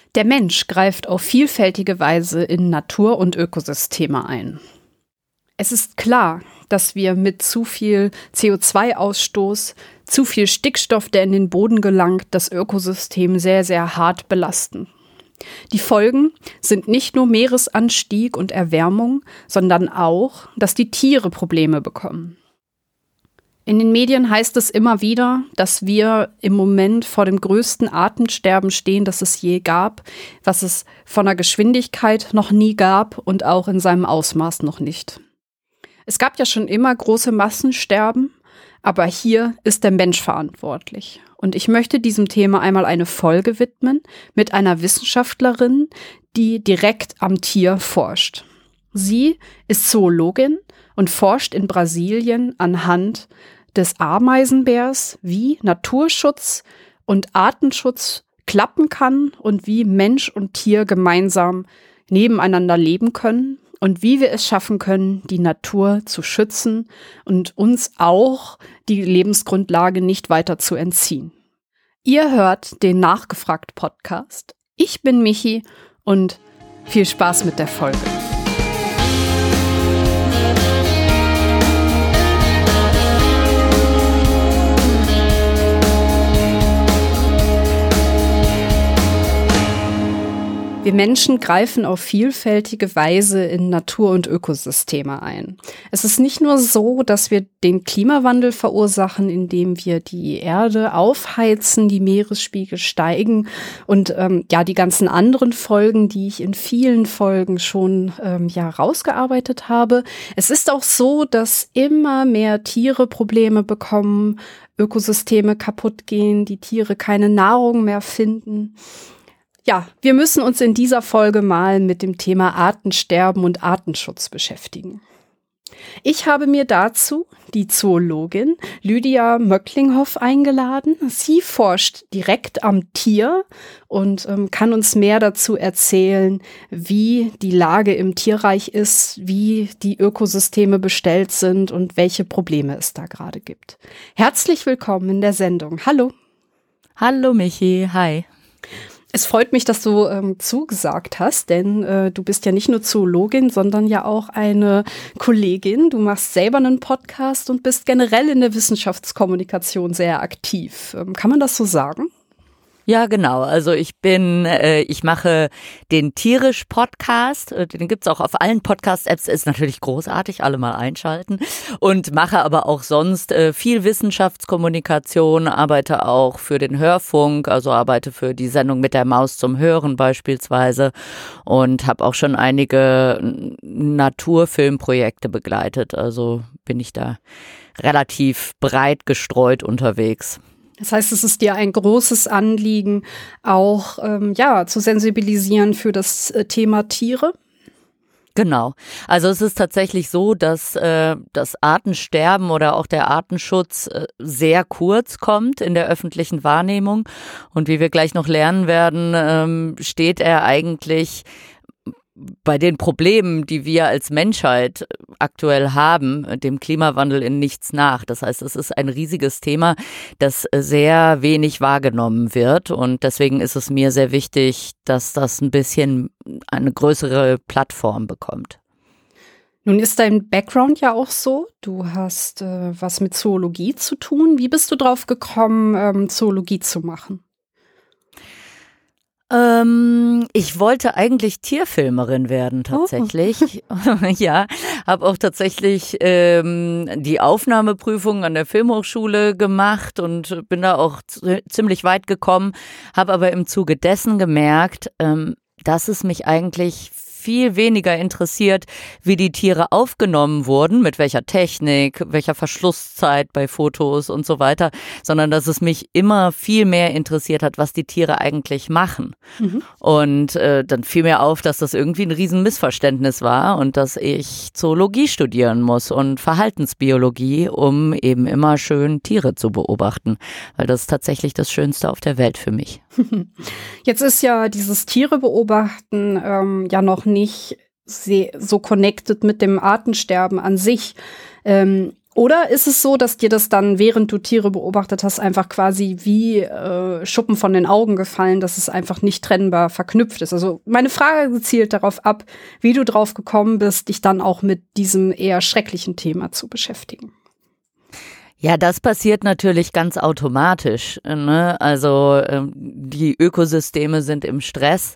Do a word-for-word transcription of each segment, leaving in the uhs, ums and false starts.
Der Mensch greift auf vielfältige Weise in Natur- und Ökosysteme ein. Es ist klar, dass wir mit zu viel C O zwei Ausstoß, zu viel Stickstoff, der in den Boden gelangt, das Ökosystem sehr, sehr hart belasten. Die Folgen sind nicht nur Meeresanstieg und Erwärmung, sondern auch, dass die Tiere Probleme bekommen. In den Medien heißt es immer wieder, dass wir im Moment vor dem größten Artensterben stehen, das es je gab, was es von der Geschwindigkeit noch nie gab und auch in seinem Ausmaß noch nicht. Es gab ja schon immer große Massensterben, aber hier ist der Mensch verantwortlich. Und ich möchte diesem Thema einmal eine Folge widmen mit einer Wissenschaftlerin, die direkt am Tier forscht. Sie ist Zoologin und forscht in Brasilien anhand des Ameisenbärs, wie Naturschutz und Artenschutz klappen kann und wie Mensch und Tier gemeinsam nebeneinander leben können und wie wir es schaffen können, die Natur zu schützen und uns auch die Lebensgrundlage nicht weiter zu entziehen. Ihr hört den Nachgefragt-Podcast. Ich bin Michi und viel Spaß mit der Folge. Wir Menschen greifen auf vielfältige Weise in Natur- und Ökosysteme ein. Es ist nicht nur so, dass wir den Klimawandel verursachen, indem wir die Erde aufheizen, die Meeresspiegel steigen und ähm, ja die ganzen anderen Folgen, die ich in vielen Folgen schon ähm, ja rausgearbeitet habe. Es ist auch so, dass immer mehr Tiere Probleme bekommen, Ökosysteme kaputt gehen, die Tiere keine Nahrung mehr finden. Ja, wir müssen uns in dieser Folge mal mit dem Thema Artensterben und Artenschutz beschäftigen. Ich habe mir dazu die Zoologin Lydia Möcklinghoff eingeladen. Sie forscht direkt am Tier und ähm, kann uns mehr dazu erzählen, wie die Lage im Tierreich ist, wie die Ökosysteme bestellt sind und welche Probleme es da gerade gibt. Herzlich willkommen in der Sendung. Hallo. Hallo Michi, hi. Es freut mich, dass du ähm, zugesagt hast, denn äh, du bist ja nicht nur Zoologin, sondern ja auch eine Kollegin. Du machst selber einen Podcast und bist generell in der Wissenschaftskommunikation sehr aktiv. Ähm, kann man das so sagen? Ja, genau. Also ich bin, äh, ich mache den Tierisch-Podcast. Den gibt's auch auf allen Podcast-Apps. Ist natürlich großartig, alle mal einschalten. Und mache aber auch sonst äh, viel Wissenschaftskommunikation, arbeite auch für den Hörfunk, also arbeite für die Sendung mit der Maus zum Hören beispielsweise und habe auch schon einige Naturfilmprojekte begleitet. Also bin ich da relativ breit gestreut unterwegs. Das heißt, es ist dir ein großes Anliegen, auch ähm, ja, zu sensibilisieren für das äh, Thema Tiere? Genau. Also es ist tatsächlich so, dass äh, das Artensterben oder auch der Artenschutz äh, sehr kurz kommt in der öffentlichen Wahrnehmung. Und wie wir gleich noch lernen werden, ähm, steht er eigentlich bei den Problemen, die wir als Menschheit aktuell haben, dem Klimawandel in nichts nach. Das heißt, es ist ein riesiges Thema, das sehr wenig wahrgenommen wird. Und deswegen ist es mir sehr wichtig, dass das ein bisschen eine größere Plattform bekommt. Nun ist dein Background ja auch so. Du hast äh, was mit Zoologie zu tun. Wie bist du drauf gekommen, ähm, Zoologie zu machen? Ähm, ich wollte eigentlich Tierfilmerin werden tatsächlich. Oh. Ja, habe auch tatsächlich ähm, die Aufnahmeprüfung an der Filmhochschule gemacht und bin da auch z- ziemlich weit gekommen, habe aber im Zuge dessen gemerkt, ähm, dass es mich eigentlich viel weniger interessiert, wie die Tiere aufgenommen wurden, mit welcher Technik, welcher Verschlusszeit bei Fotos und so weiter, sondern dass es mich immer viel mehr interessiert hat, was die Tiere eigentlich machen. Mhm. Und äh, dann fiel mir auf, dass das irgendwie ein Riesenmissverständnis war und dass ich Zoologie studieren muss und Verhaltensbiologie, um eben immer schön Tiere zu beobachten, weil das ist tatsächlich das Schönste auf der Welt für mich. Jetzt ist ja dieses Tiere beobachten ähm, ja noch nicht so connected mit dem Artensterben an sich. Ähm, Oder ist es so, dass dir das dann, während du Tiere beobachtet hast, einfach quasi wie äh, Schuppen von den Augen gefallen, dass es einfach nicht trennbar verknüpft ist? Also meine Frage zielt darauf ab, wie du drauf gekommen bist, dich dann auch mit diesem eher schrecklichen Thema zu beschäftigen. Ja, das passiert natürlich ganz automatisch, ne? Also ähm, die Ökosysteme sind im Stress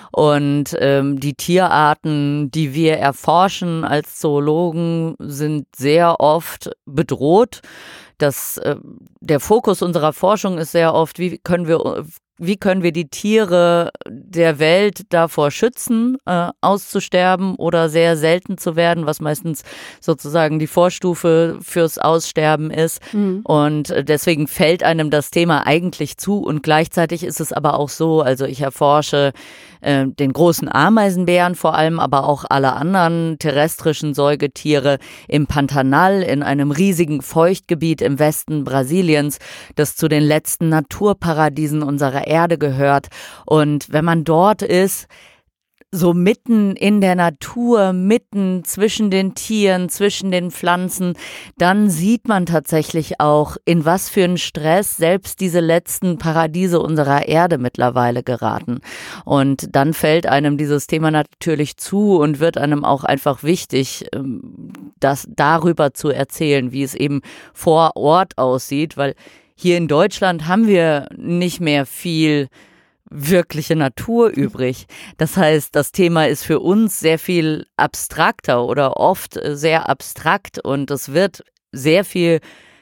und ähm, die Tierarten, die wir erforschen als Zoologen, sind sehr oft bedroht. Das, äh, der Fokus unserer Forschung ist sehr oft, wie können wir Wie können wir die Tiere der Welt davor schützen, äh, auszusterben oder sehr selten zu werden, was meistens sozusagen die Vorstufe fürs Aussterben ist. Mhm. Und deswegen fällt einem das Thema eigentlich zu. Und gleichzeitig ist es aber auch so, also ich erforsche äh, den großen Ameisenbären vor allem, aber auch alle anderen terrestrischen Säugetiere im Pantanal, in einem riesigen Feuchtgebiet im Westen Brasiliens, das zu den letzten Naturparadiesen unserer Erde gehört. Und wenn man dort ist, so mitten in der Natur, mitten zwischen den Tieren, zwischen den Pflanzen, dann sieht man tatsächlich auch, in was für einen Stress selbst diese letzten Paradiese unserer Erde mittlerweile geraten. Und dann fällt einem dieses Thema natürlich zu und wird einem auch einfach wichtig, das darüber zu erzählen, wie es eben vor Ort aussieht, weil hier in Deutschland haben wir nicht mehr viel wirkliche Natur übrig. Das heißt, das Thema ist für uns sehr viel abstrakter oder oft sehr abstrakt und es wird sehr viel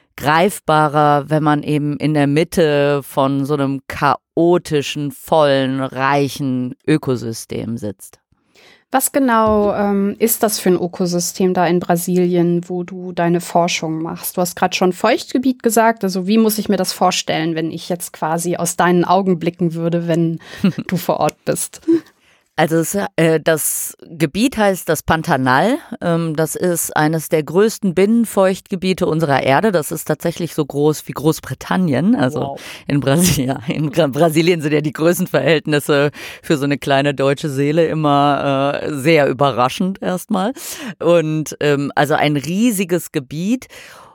greifbarer, wenn man eben in der Mitte von so einem chaotischen, vollen, reichen Ökosystem sitzt. Was genau ähm, ist das für ein Ökosystem da in Brasilien, wo du deine Forschung machst? Du hast gerade schon Feuchtgebiet gesagt. Also wie muss ich mir das vorstellen, wenn ich jetzt quasi aus deinen Augen blicken würde, wenn du vor Ort bist? Also es, äh, das Gebiet heißt das Pantanal. Ähm, das ist eines der größten Binnenfeuchtgebiete unserer Erde. Das ist tatsächlich so groß wie Großbritannien. Also wow. in, Brasi- ja, in Brasilien sind ja die Größenverhältnisse für so eine kleine deutsche Seele immer äh, sehr überraschend erstmal. Und ähm, also ein riesiges Gebiet.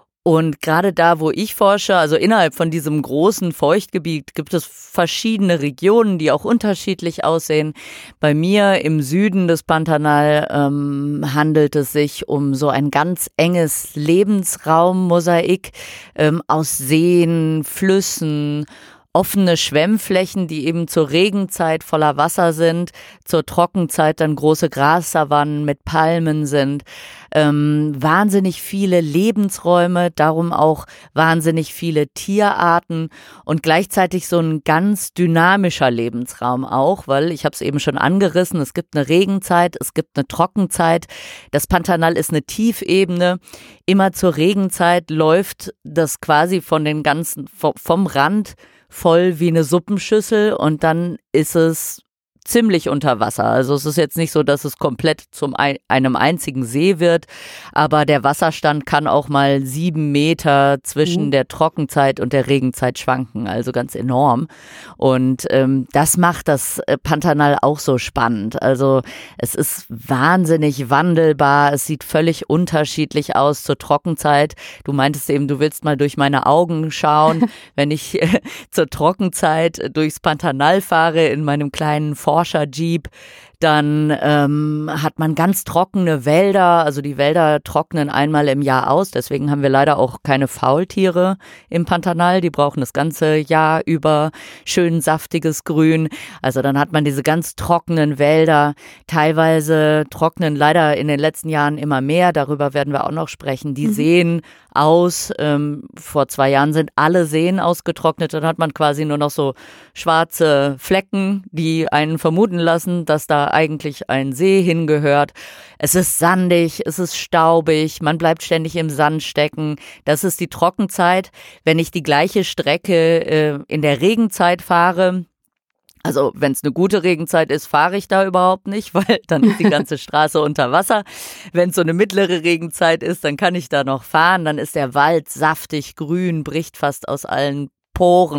Und gerade da, wo ich forsche, also innerhalb von diesem großen Feuchtgebiet, gibt es verschiedene Regionen, die auch unterschiedlich aussehen. Bei mir im Süden des Pantanal ähm, handelt es sich um so ein ganz enges Lebensraummosaik ähm, aus Seen, Flüssen, offene Schwemmflächen, die eben zur Regenzeit voller Wasser sind, zur Trockenzeit dann große Grassavannen mit Palmen sind, ähm, wahnsinnig viele Lebensräume, darum auch wahnsinnig viele Tierarten und gleichzeitig so ein ganz dynamischer Lebensraum auch, weil ich habe es eben schon angerissen, es gibt eine Regenzeit, es gibt eine Trockenzeit, das Pantanal ist eine Tiefebene, immer zur Regenzeit läuft das quasi von den ganzen, vom Rand voll wie eine Suppenschüssel und dann ist es ziemlich unter Wasser. Also es ist jetzt nicht so, dass es komplett zum ein, einem einzigen See wird, aber der Wasserstand kann auch mal sieben Meter zwischen mhm. der Trockenzeit und der Regenzeit schwanken, also ganz enorm. Und ähm, das macht das Pantanal auch so spannend. Also es ist wahnsinnig wandelbar, es sieht völlig unterschiedlich aus zur Trockenzeit. Du meintest eben, du willst mal durch meine Augen schauen, wenn ich äh, zur Trockenzeit durchs Pantanal fahre in meinem kleinen Forscher-Jeep, dann ähm, hat man ganz trockene Wälder, also die Wälder trocknen einmal im Jahr aus, deswegen haben wir leider auch keine Faultiere im Pantanal, die brauchen das ganze Jahr über schön saftiges Grün, also dann hat man diese ganz trockenen Wälder, teilweise trocknen leider in den letzten Jahren immer mehr, darüber werden wir auch noch sprechen, die mhm. Seen aus, ähm, vor zwei Jahren sind alle Seen ausgetrocknet, dann hat man quasi nur noch so schwarze Flecken, die einen vermuten lassen, dass da eigentlich ein See hingehört. Es ist sandig, es ist staubig, man bleibt ständig im Sand stecken. Das ist die Trockenzeit. Wenn ich die gleiche Strecke äh, in der Regenzeit fahre, also wenn es eine gute Regenzeit ist, fahre ich da überhaupt nicht, weil dann ist die ganze Straße unter Wasser. Wenn es so eine mittlere Regenzeit ist, dann kann ich da noch fahren. Dann ist der Wald saftig grün, bricht fast aus allen Poren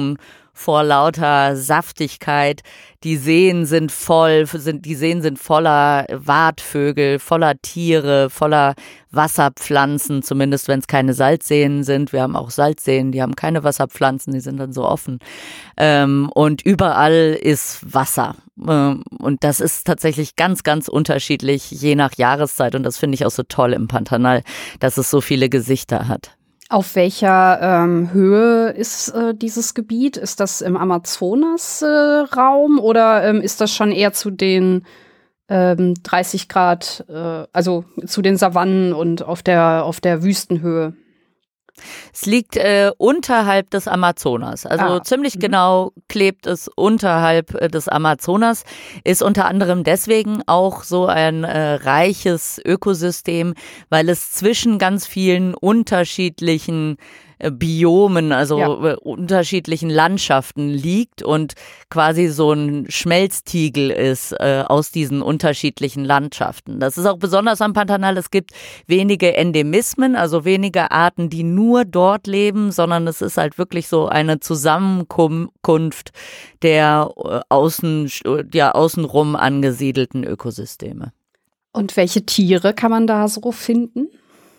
vor lauter Saftigkeit. Die Seen sind voll, sind, die Seen sind voller Wartvögel, voller Tiere, voller Wasserpflanzen, zumindest wenn es keine Salzseen sind. Wir haben auch Salzseen, die haben keine Wasserpflanzen, die sind dann so offen. Ähm, und überall ist Wasser. Ähm, und das ist tatsächlich ganz, ganz unterschiedlich, je nach Jahreszeit. Und das finde ich auch so toll im Pantanal, dass es so viele Gesichter hat. Auf welcher ähm, Höhe ist äh, dieses Gebiet? Ist das im Amazonas-Raum äh, oder ähm, ist das schon eher zu den ähm, dreißig Grad, äh, also zu den Savannen und auf der, auf der Wüstenhöhe? Es liegt äh, unterhalb des Amazonas, also ah. ziemlich mhm. genau klebt es unterhalb äh, des Amazonas, ist unter anderem deswegen auch so ein äh, reiches Ökosystem, weil es zwischen ganz vielen unterschiedlichen Biomen, also ja. unterschiedlichen Landschaften liegt und quasi so ein Schmelztiegel ist äh, aus diesen unterschiedlichen Landschaften. Das ist auch besonders am Pantanal. Es gibt wenige Endemismen, also wenige Arten, die nur dort leben, sondern es ist halt wirklich so eine Zusammenkunft der äh, außen, ja, außenrum angesiedelten Ökosysteme. Und welche Tiere kann man da so finden?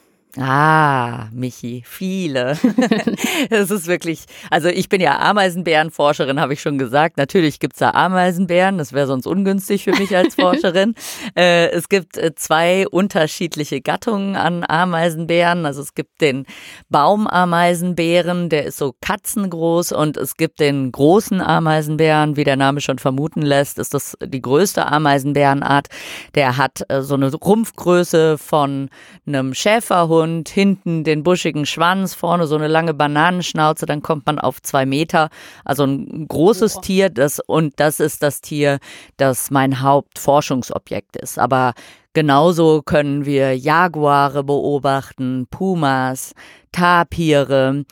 Ah, Michi, viele. Es ist wirklich, also ich bin ja Ameisenbärenforscherin, habe ich schon gesagt. Natürlich gibt's da Ameisenbären, das wäre sonst ungünstig für mich als Forscherin. äh, es gibt äh, zwei unterschiedliche Gattungen an Ameisenbären. Also es gibt den Baumameisenbären, der ist so katzengroß, und es gibt den großen Ameisenbären, wie der Name schon vermuten lässt, ist das die größte Ameisenbärenart. Der hat äh, so eine Rumpfgröße von einem Schäferhund, hinten den buschigen Schwanz, vorne so eine lange Bananenschnauze, dann kommt man auf zwei Meter. Also ein großes oh. Tier, das, und das ist das Tier, das mein Hauptforschungsobjekt ist. Aber genauso können wir Jaguare beobachten, Pumas, Tapire,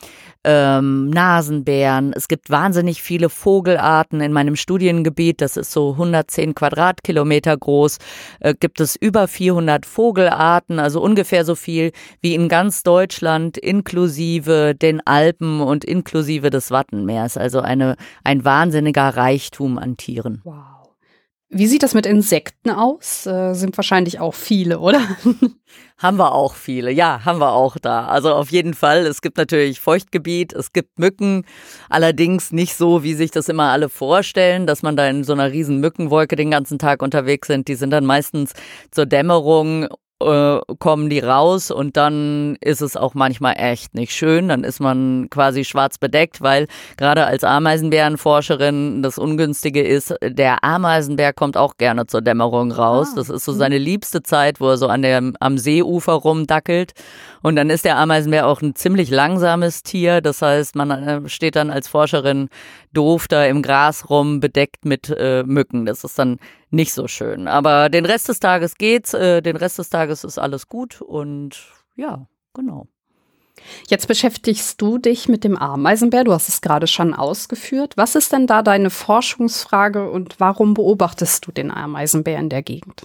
ähm, Nasenbären. Es gibt wahnsinnig viele Vogelarten in meinem Studiengebiet. Das ist so hundertzehn Quadratkilometer groß. Äh, gibt es über vierhundert Vogelarten, also ungefähr so viel wie in ganz Deutschland, inklusive den Alpen und inklusive des Wattenmeers. Also eine, ein wahnsinniger Reichtum an Tieren. Wow. Wie sieht das mit Insekten aus? Äh, sind wahrscheinlich auch viele, oder? Haben wir auch viele, ja, haben wir auch da. Also auf jeden Fall, es gibt natürlich Feuchtgebiet, es gibt Mücken, allerdings nicht so, wie sich das immer alle vorstellen, dass man da in so einer riesen Mückenwolke den ganzen Tag unterwegs sind. Die sind dann meistens zur Dämmerung, äh, kommen die raus, und dann ist es auch manchmal echt nicht schön. Dann ist man quasi schwarz bedeckt, weil gerade als Ameisenbärenforscherin das Ungünstige ist, der Ameisenbär kommt auch gerne zur Dämmerung raus. Ah. Das ist so seine liebste Zeit, wo er so an der, am Seeufer rumdackelt. Und dann ist der Ameisenbär auch ein ziemlich langsames Tier. Das heißt, man äh, steht dann als Forscherin doof da im Gras rum, bedeckt mit äh, Mücken. Das ist dann nicht so schön. Aber den Rest des Tages geht's. Äh, den Rest des Tages ist alles gut. Und ja, genau. Jetzt beschäftigst du dich mit dem Ameisenbär. Du hast es gerade schon ausgeführt. Was ist denn da deine Forschungsfrage und warum beobachtest du den Ameisenbär in der Gegend?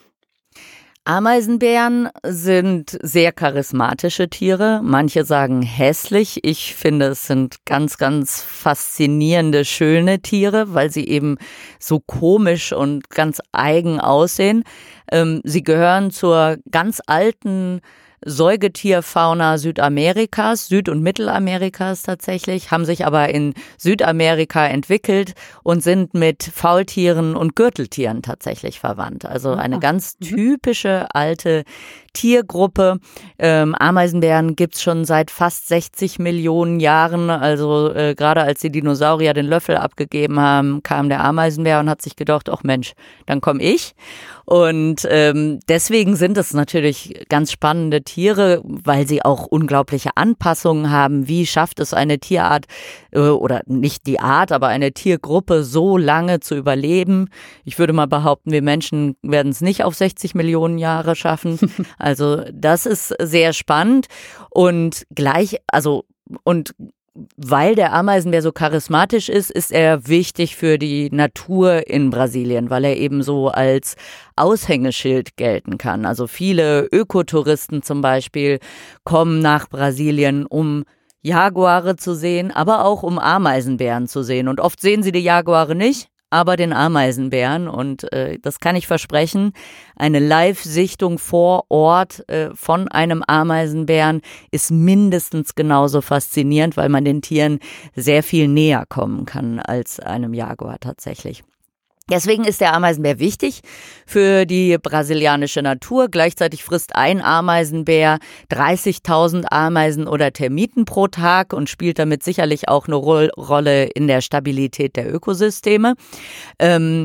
Ameisenbären sind sehr charismatische Tiere. Manche sagen hässlich. Ich finde, es sind ganz, ganz faszinierende, schöne Tiere, weil sie eben so komisch und ganz eigen aussehen. Ähm, sie gehören zur ganz alten Säugetierfauna Südamerikas, Süd- und Mittelamerikas tatsächlich, haben sich aber in Südamerika entwickelt und sind mit Faultieren und Gürteltieren tatsächlich verwandt. Also eine ganz typische alte Tiergruppe. Ähm, Ameisenbären gibt's schon seit fast sechzig Millionen Jahren. Also äh, gerade als die Dinosaurier den Löffel abgegeben haben, kam der Ameisenbär und hat sich gedacht, ach Mensch, dann komme ich. Und ähm, deswegen sind es natürlich ganz spannende Tiere, weil sie auch unglaubliche Anpassungen haben. Wie schafft es eine Tierart äh, oder nicht die Art, aber eine Tiergruppe so lange zu überleben? Ich würde mal behaupten, wir Menschen werden es nicht auf sechzig Millionen Jahre schaffen. Also das ist sehr spannend und gleich, also und weil der Ameisenbär so charismatisch ist, ist er wichtig für die Natur in Brasilien, weil er eben so als Aushängeschild gelten kann. Also viele Ökotouristen zum Beispiel kommen nach Brasilien, um Jaguare zu sehen, aber auch um Ameisenbären zu sehen. Und oft sehen sie die Jaguare nicht, aber den Ameisenbären. Und äh, das kann ich versprechen, eine Live-Sichtung vor Ort äh, von einem Ameisenbären ist mindestens genauso faszinierend, weil man den Tieren sehr viel näher kommen kann als einem Jaguar tatsächlich. Deswegen ist der Ameisenbär wichtig für die brasilianische Natur. Gleichzeitig frisst ein Ameisenbär dreißigtausend Ameisen oder Termiten pro Tag und spielt damit sicherlich auch eine Ro- Rolle in der Stabilität der Ökosysteme. Ähm,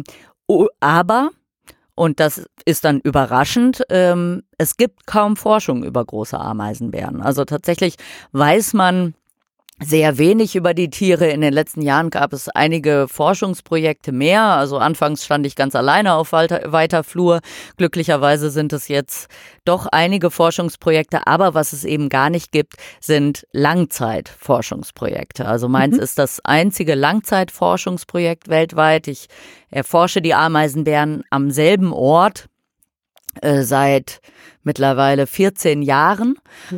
aber, und das ist dann überraschend, ähm, es gibt kaum Forschung über große Ameisenbären. Also tatsächlich weiß man sehr wenig über die Tiere. In den letzten Jahren gab es einige Forschungsprojekte mehr. Also anfangs stand ich ganz alleine auf weiter, weiter Flur. Glücklicherweise sind es jetzt doch einige Forschungsprojekte. Aber was es eben gar nicht gibt, sind Langzeitforschungsprojekte. Also meins mhm. ist das einzige Langzeitforschungsprojekt weltweit. Ich erforsche die Ameisenbären am selben Ort äh, seit mittlerweile vierzehn Jahren.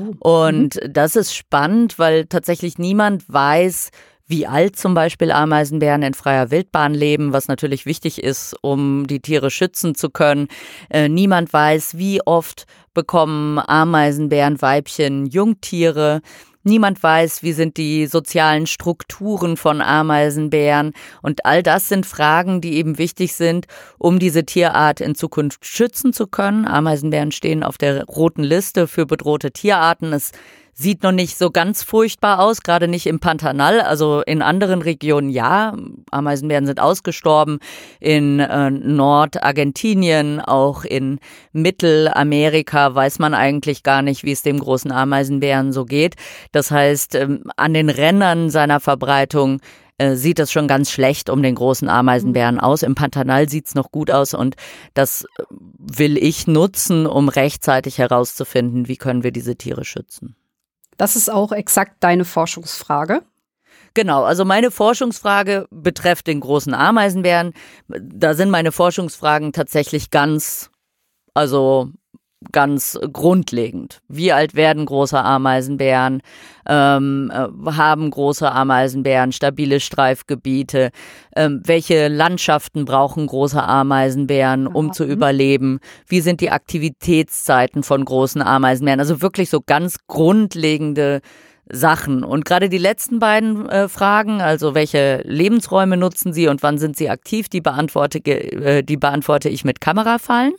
Und mhm. das ist spannend, weil tatsächlich niemand weiß, wie alt zum Beispiel Ameisenbären in freier Wildbahn leben, was natürlich wichtig ist, um die Tiere schützen zu können. Äh, niemand weiß, wie oft bekommen Ameisenbärenweibchen Jungtiere. Niemand weiß, wie sind die sozialen Strukturen von Ameisenbären. Und all das sind Fragen, die eben wichtig sind, um diese Tierart in Zukunft schützen zu können. Ameisenbären stehen auf der roten Liste für bedrohte Tierarten. Es sieht noch nicht so ganz furchtbar aus, gerade nicht im Pantanal, also in anderen Regionen ja. Ameisenbären sind ausgestorben in äh, Nordargentinien, auch in Mittelamerika weiß man eigentlich gar nicht, wie es dem großen Ameisenbären so geht. Das heißt, ähm, an den Rändern seiner Verbreitung äh, sieht es schon ganz schlecht um den großen Ameisenbären aus. Im Pantanal sieht es noch gut aus und das will ich nutzen, um rechtzeitig herauszufinden, wie können wir diese Tiere schützen. Das ist auch exakt deine Forschungsfrage. Genau, also meine Forschungsfrage betrifft den großen Ameisenbären. Da sind meine Forschungsfragen tatsächlich ganz, also ganz grundlegend. Wie alt werden große Ameisenbären? Ähm, haben große Ameisenbären stabile Streifgebiete? Ähm, welche Landschaften brauchen große Ameisenbären, um ja. zu überleben? Wie sind die Aktivitätszeiten von großen Ameisenbären? Also wirklich so ganz grundlegende Sachen. Und gerade die letzten beiden äh, Fragen, also welche Lebensräume nutzen sie und wann sind sie aktiv, die beantworte, äh, die beantworte ich mit Kamerafallen.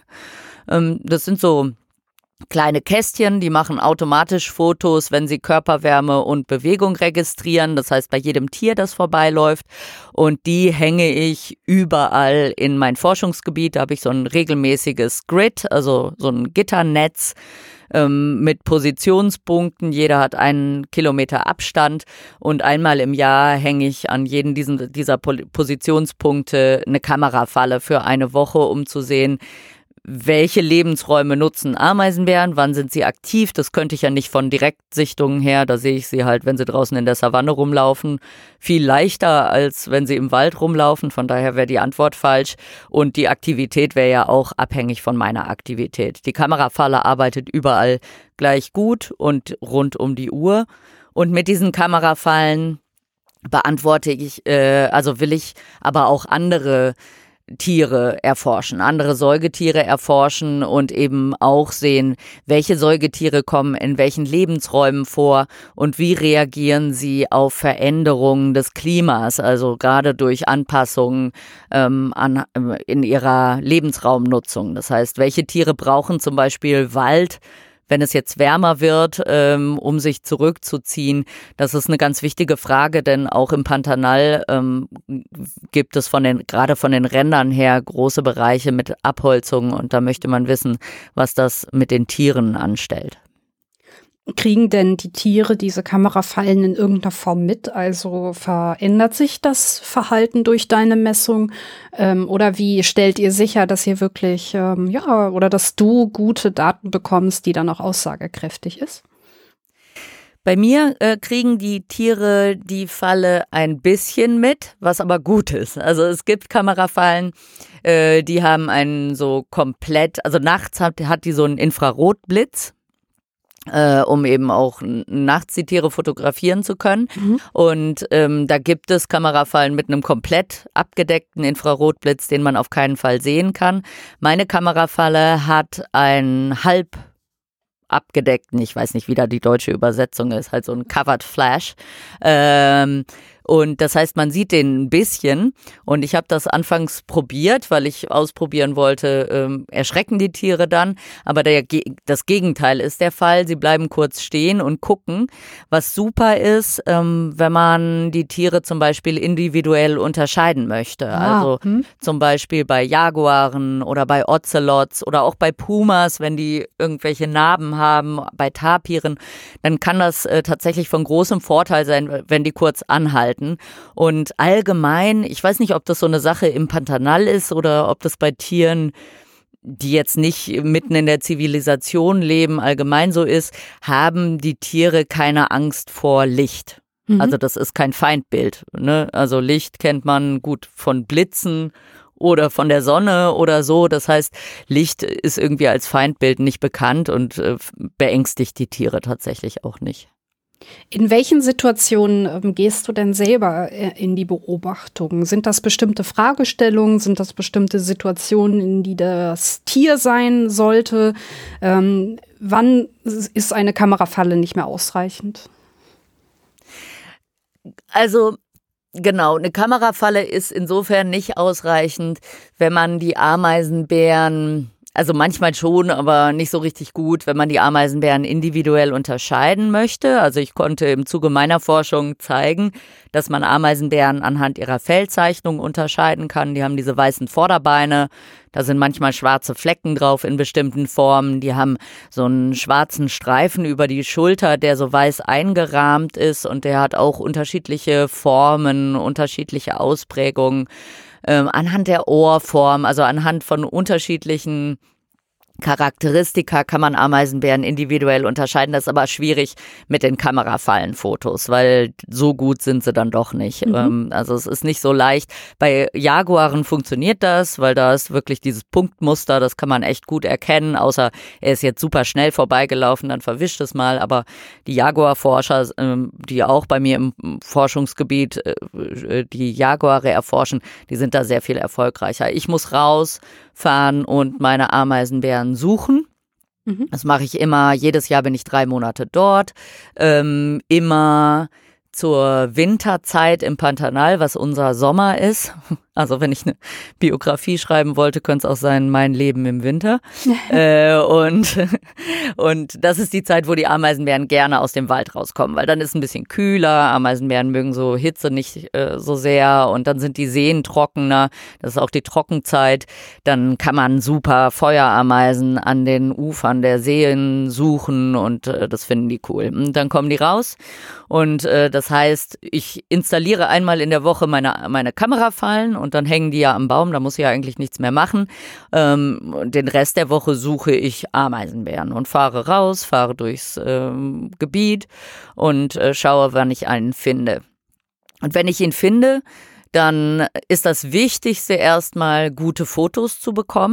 Das sind so kleine Kästchen, die machen automatisch Fotos, wenn sie Körperwärme und Bewegung registrieren. Das heißt, bei jedem Tier, das vorbeiläuft. Und die hänge ich überall in mein Forschungsgebiet. Da habe ich so ein regelmäßiges Grid, also so ein Gitternetz ähm, mit Positionspunkten. Jeder hat einen Kilometer Abstand. Und einmal im Jahr hänge ich an jeden diesen, dieser Positionspunkte eine Kamerafalle für eine Woche, um zu sehen, welche Lebensräume nutzen Ameisenbären, wann sind sie aktiv? Das könnte ich ja nicht von Direktsichtungen her, da sehe ich sie halt, wenn sie draußen in der Savanne rumlaufen, viel leichter, als wenn sie im Wald rumlaufen, von daher wäre die Antwort falsch und die Aktivität wäre ja auch abhängig von meiner Aktivität. Die Kamerafalle arbeitet überall gleich gut und rund um die Uhr und mit diesen Kamerafallen beantworte ich, äh, also will ich aber auch andere Tiere erforschen, andere Säugetiere erforschen und eben auch sehen, welche Säugetiere kommen in welchen Lebensräumen vor und wie reagieren sie auf Veränderungen des Klimas, also gerade durch Anpassungen ähm, an, in ihrer Lebensraumnutzung. Das heißt, welche Tiere brauchen zum Beispiel Wald, wenn es jetzt wärmer wird, ähm, um sich zurückzuziehen. Das ist eine ganz wichtige Frage, denn auch im Pantanal ähm, gibt es von den, gerade von den Rändern her große Bereiche mit Abholzung und da möchte man wissen, was das mit den Tieren anstellt. Kriegen denn die Tiere diese Kamerafallen in irgendeiner Form mit? Also verändert sich das Verhalten durch deine Messung? Ähm, oder wie stellt ihr sicher, dass ihr wirklich, ähm, ja, oder dass du gute Daten bekommst, die dann auch aussagekräftig ist? Bei mir äh, kriegen die Tiere die Falle ein bisschen mit, was aber gut ist. Also es gibt Kamerafallen, äh, die haben einen so komplett, also nachts hat, hat die so einen Infrarotblitz. Äh, um eben auch nachts die Tiere fotografieren zu können. Mhm. Und ähm, da gibt es Kamerafallen mit einem komplett abgedeckten Infrarotblitz, den man auf keinen Fall sehen kann. Meine Kamerafalle hat einen halb abgedeckten, ich weiß nicht, wie da die deutsche Übersetzung ist, halt so ein Covered Flash. Ähm, Und das heißt, man sieht den ein bisschen. Und ich habe das anfangs probiert, weil ich ausprobieren wollte, ähm, erschrecken die Tiere dann. Aber der, das Gegenteil ist der Fall. Sie bleiben kurz stehen und gucken. Was super ist, ähm, wenn man die Tiere zum Beispiel individuell unterscheiden möchte. Ah, also hm. zum Beispiel bei Jaguaren oder bei Ocelots oder auch bei Pumas, wenn die irgendwelche Narben haben, bei Tapiren, dann kann das äh, tatsächlich von großem Vorteil sein, wenn die kurz anhalten. Und allgemein, ich weiß nicht, ob das so eine Sache im Pantanal ist oder ob das bei Tieren, die jetzt nicht mitten in der Zivilisation leben, allgemein so ist, haben die Tiere keine Angst vor Licht. Mhm. Also das ist kein Feindbild, ne? Also Licht kennt man gut von Blitzen oder von der Sonne oder so. Das heißt, Licht ist irgendwie als Feindbild nicht bekannt und äh, beängstigt die Tiere tatsächlich auch nicht. In welchen Situationen ähm, gehst du denn selber äh, in die Beobachtung? Sind das bestimmte Fragestellungen? Sind das bestimmte Situationen, in die das Tier sein sollte? Ähm, wann ist eine Kamerafalle nicht mehr ausreichend? Also genau, eine Kamerafalle ist insofern nicht ausreichend, wenn man die Ameisenbären, also manchmal schon, aber nicht so richtig gut, wenn man die Ameisenbären individuell unterscheiden möchte. Also ich konnte im Zuge meiner Forschung zeigen, dass man Ameisenbären anhand ihrer Fellzeichnung unterscheiden kann. Die haben diese weißen Vorderbeine, da sind manchmal schwarze Flecken drauf in bestimmten Formen. Die haben so einen schwarzen Streifen über die Schulter, der so weiß eingerahmt ist und der hat auch unterschiedliche Formen, unterschiedliche Ausprägungen. Ähm, anhand der Ohrform, also anhand von unterschiedlichen Charakteristika kann man Ameisenbären individuell unterscheiden. Das ist aber schwierig mit den Kamerafallenfotos, weil so gut sind sie dann doch nicht. Mhm. Ähm, also es ist nicht so leicht. Bei Jaguaren funktioniert das, weil da ist wirklich dieses Punktmuster, das kann man echt gut erkennen, außer er ist jetzt super schnell vorbeigelaufen, dann verwischt es mal. Aber die Jaguarforscher, ähm, die auch bei mir im Forschungsgebiet äh, die Jaguare erforschen, die sind da sehr viel erfolgreicher. Ich muss rausfahren und meine Ameisenbären suchen. Mhm. Das mache ich immer, jedes Jahr bin ich drei Monate dort, ähm, immer zur Winterzeit im Pantanal, was unser Sommer ist. Also wenn ich eine Biografie schreiben wollte, könnte es auch sein, mein Leben im Winter. äh, und, und das ist die Zeit, wo die Ameisenbären gerne aus dem Wald rauskommen, weil dann ist es ein bisschen kühler. Ameisenbären mögen so Hitze nicht äh, so sehr und dann sind die Seen trockener. Das ist auch die Trockenzeit. Dann kann man super Feuerameisen an den Ufern der Seen suchen und äh, das finden die cool. Und dann kommen die raus und äh, das heißt, ich installiere einmal in der Woche meine, meine Kamerafallen und dann hängen die ja am Baum, da muss ich ja eigentlich nichts mehr machen. Ähm, den Rest der Woche suche ich Ameisenbären und fahre raus, fahre durchs ähm, Gebiet und äh, schaue, wann ich einen finde. Und wenn ich ihn finde, dann ist das Wichtigste erstmal, gute Fotos zu bekommen.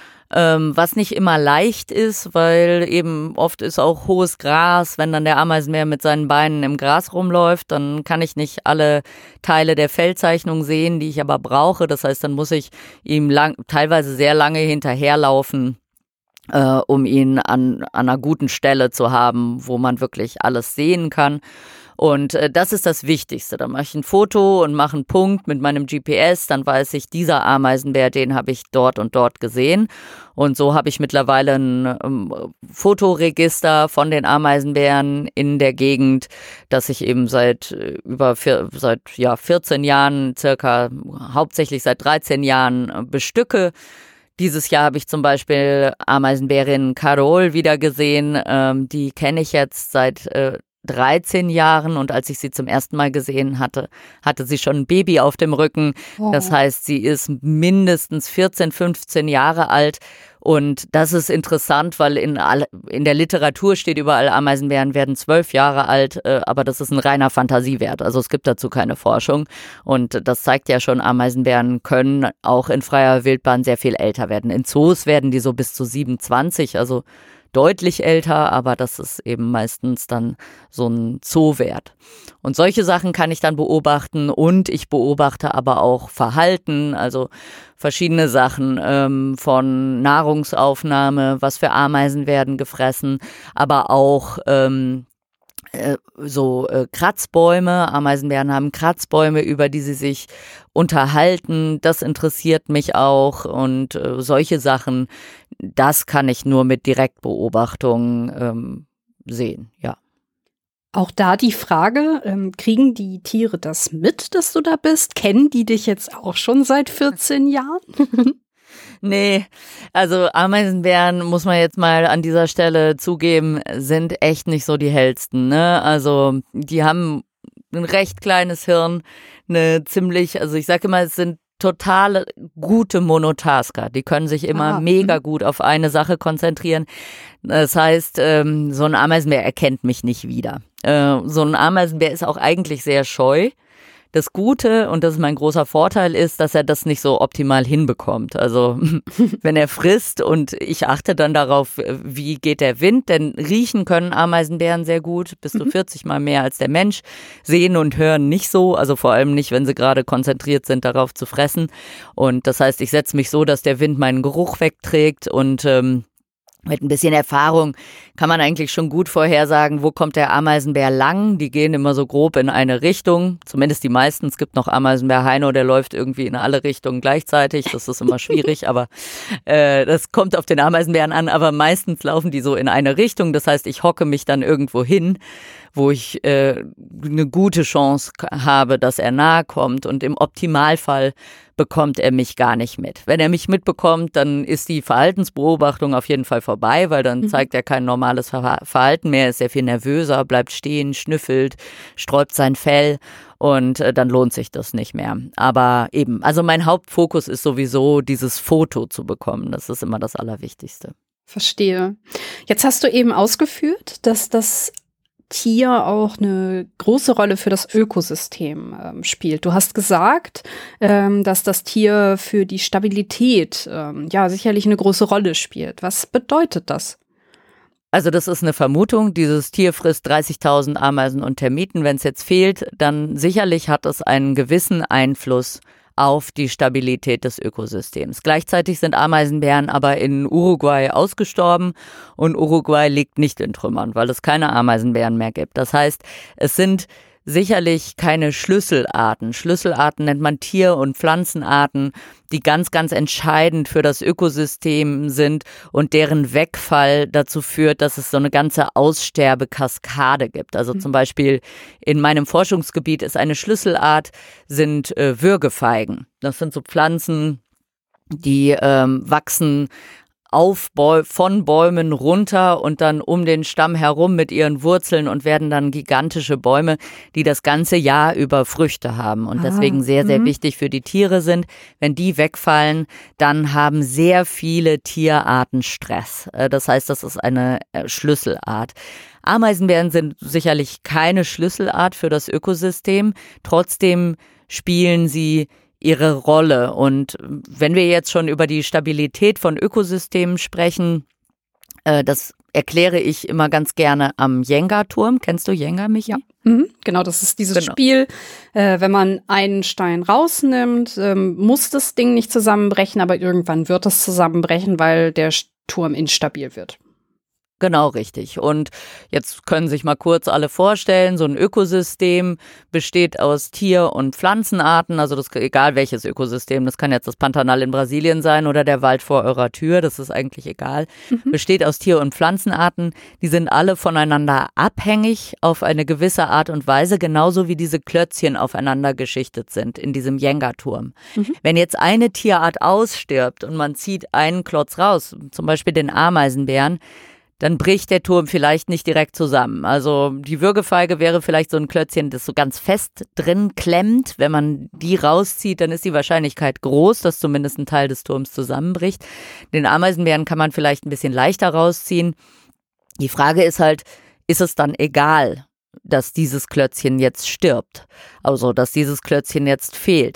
Ähm, was nicht immer leicht ist, weil eben oft ist auch hohes Gras. Wenn dann der Ameisenbär mit seinen Beinen im Gras rumläuft, dann kann ich nicht alle Teile der Fellzeichnung sehen, die ich aber brauche. Das heißt, dann muss ich ihm lang, teilweise sehr lange hinterherlaufen, äh, um ihn an, an einer guten Stelle zu haben, wo man wirklich alles sehen kann. Und äh, das ist das Wichtigste. Da mache ich ein Foto und mache einen Punkt mit meinem G P S. Dann weiß ich, dieser Ameisenbär, den habe ich dort und dort gesehen. Und so habe ich mittlerweile ein ähm, Fotoregister von den Ameisenbären in der Gegend, das ich eben seit äh, über vier, seit ja vierzehn Jahren, circa hauptsächlich seit dreizehn Jahren äh, bestücke. Dieses Jahr habe ich zum Beispiel Ameisenbärin Carol wieder gesehen. Ähm, die kenne ich jetzt seit äh, dreizehn Jahren und als ich sie zum ersten Mal gesehen hatte, hatte sie schon ein Baby auf dem Rücken. Oh. Das heißt, sie ist mindestens vierzehn, fünfzehn Jahre alt und das ist interessant, weil in, all, in der Literatur steht überall, Ameisenbären werden zwölf Jahre alt, äh, aber das ist ein reiner Fantasiewert. Also es gibt dazu keine Forschung und das zeigt ja schon, Ameisenbären können auch in freier Wildbahn sehr viel älter werden. In Zoos werden die so bis zu siebenundzwanzig, also deutlich älter, aber das ist eben meistens dann so ein Zoowert. Und solche Sachen kann ich dann beobachten und ich beobachte aber auch Verhalten, also verschiedene Sachen ähm, von Nahrungsaufnahme, was für Ameisen werden gefressen, aber auch ähm, äh, so äh, Kratzbäume. Ameisenbären haben Kratzbäume, über die sie sich unterhalten. Das interessiert mich auch und äh, solche Sachen, das kann ich nur mit Direktbeobachtung ähm, sehen, ja. Auch da die Frage, ähm, kriegen die Tiere das mit, dass du da bist? Kennen die dich jetzt auch schon seit vierzehn Jahren? Nee, also Ameisenbären, muss man jetzt mal an dieser Stelle zugeben, sind echt nicht so die hellsten, ne? Also die haben ein recht kleines Hirn, eine ziemlich, also ich sage immer, es sind total gute Monotasker. Die können sich immer ah, mega gut auf eine Sache konzentrieren. Das heißt, ähm, so ein Ameisenbär erkennt mich nicht wieder. Äh, so ein Ameisenbär ist auch eigentlich sehr scheu. Das Gute, und das ist mein großer Vorteil, ist, dass er das nicht so optimal hinbekommt. Also wenn er frisst und ich achte dann darauf, wie geht der Wind, denn riechen können Ameisenbären sehr gut, bis zu vierzig Mal mehr als der Mensch, sehen und hören nicht so, also vor allem nicht, wenn sie gerade konzentriert sind, darauf zu fressen. Und das heißt, ich setze mich so, dass der Wind meinen Geruch wegträgt und ähm, mit ein bisschen Erfahrung kann man eigentlich schon gut vorhersagen, wo kommt der Ameisenbär lang. Die gehen immer so grob in eine Richtung, zumindest die meisten. Es gibt noch Ameisenbär Heino, der läuft irgendwie in alle Richtungen gleichzeitig. Das ist immer schwierig, aber äh, das kommt auf den Ameisenbären an. Aber meistens laufen die so in eine Richtung. Das heißt, ich hocke mich dann irgendwo hin, wo ich äh, eine gute Chance habe, dass er nahe kommt. Und im Optimalfall bekommt er mich gar nicht mit. Wenn er mich mitbekommt, dann ist die Verhaltensbeobachtung auf jeden Fall vorbei, weil dann mhm. zeigt er kein normales Verhalten mehr, ist sehr viel nervöser, bleibt stehen, schnüffelt, sträubt sein Fell und äh, dann lohnt sich das nicht mehr. Aber eben, also mein Hauptfokus ist sowieso, dieses Foto zu bekommen. Das ist immer das Allerwichtigste. Verstehe. Jetzt hast du eben ausgeführt, dass das Tier auch eine große Rolle für das Ökosystem ähm, spielt. Du hast gesagt, ähm, dass das Tier für die Stabilität ähm, ja sicherlich eine große Rolle spielt. Was bedeutet das? Also das ist eine Vermutung. Dieses Tier frisst dreißigtausend Ameisen und Termiten. Wenn es jetzt fehlt, dann sicherlich hat es einen gewissen Einfluss auf die Stabilität des Ökosystems. Gleichzeitig sind Ameisenbären aber in Uruguay ausgestorben und Uruguay liegt nicht in Trümmern, weil es keine Ameisenbären mehr gibt. Das heißt, es sind sicherlich keine Schlüsselarten. Schlüsselarten nennt man Tier- und Pflanzenarten, die ganz, ganz entscheidend für das Ökosystem sind und deren Wegfall dazu führt, dass es so eine ganze Aussterbekaskade gibt. Also zum Beispiel in meinem Forschungsgebiet ist eine Schlüsselart, sind äh, Würgefeigen. Das sind so Pflanzen, die ähm, wachsen auf Bäu- von Bäumen runter und dann um den Stamm herum mit ihren Wurzeln und werden dann gigantische Bäume, die das ganze Jahr über Früchte haben und ah, deswegen sehr, sehr m- wichtig für die Tiere sind. Wenn die wegfallen, dann haben sehr viele Tierarten Stress. Das heißt, das ist eine Schlüsselart. Ameisenbären sind sicherlich keine Schlüsselart für das Ökosystem. Trotzdem spielen sie ihre Rolle. Und wenn wir jetzt schon über die Stabilität von Ökosystemen sprechen, äh, das erkläre ich immer ganz gerne am Jenga-Turm. Kennst du Jenga, Michi? Ja, mhm, genau, das ist dieses genau. Spiel, äh, wenn man einen Stein rausnimmt, ähm, muss das Ding nicht zusammenbrechen, aber irgendwann wird es zusammenbrechen, weil der Turm instabil wird. Genau, richtig. Und jetzt können sich mal kurz alle vorstellen, so ein Ökosystem besteht aus Tier- und Pflanzenarten, also das egal welches Ökosystem, das kann jetzt das Pantanal in Brasilien sein oder der Wald vor eurer Tür, das ist eigentlich egal, mhm. besteht aus Tier- und Pflanzenarten, die sind alle voneinander abhängig auf eine gewisse Art und Weise, genauso wie diese Klötzchen aufeinander geschichtet sind in diesem Jenga-Turm. Mhm. Wenn jetzt eine Tierart ausstirbt und man zieht einen Klotz raus, zum Beispiel den Ameisenbären, dann bricht der Turm vielleicht nicht direkt zusammen. Also die Würgefeige wäre vielleicht so ein Klötzchen, das so ganz fest drin klemmt. Wenn man die rauszieht, dann ist die Wahrscheinlichkeit groß, dass zumindest ein Teil des Turms zusammenbricht. Den Ameisenbären kann man vielleicht ein bisschen leichter rausziehen. Die Frage ist halt, ist es dann egal, dass dieses Klötzchen jetzt stirbt? Also, dass dieses Klötzchen jetzt fehlt?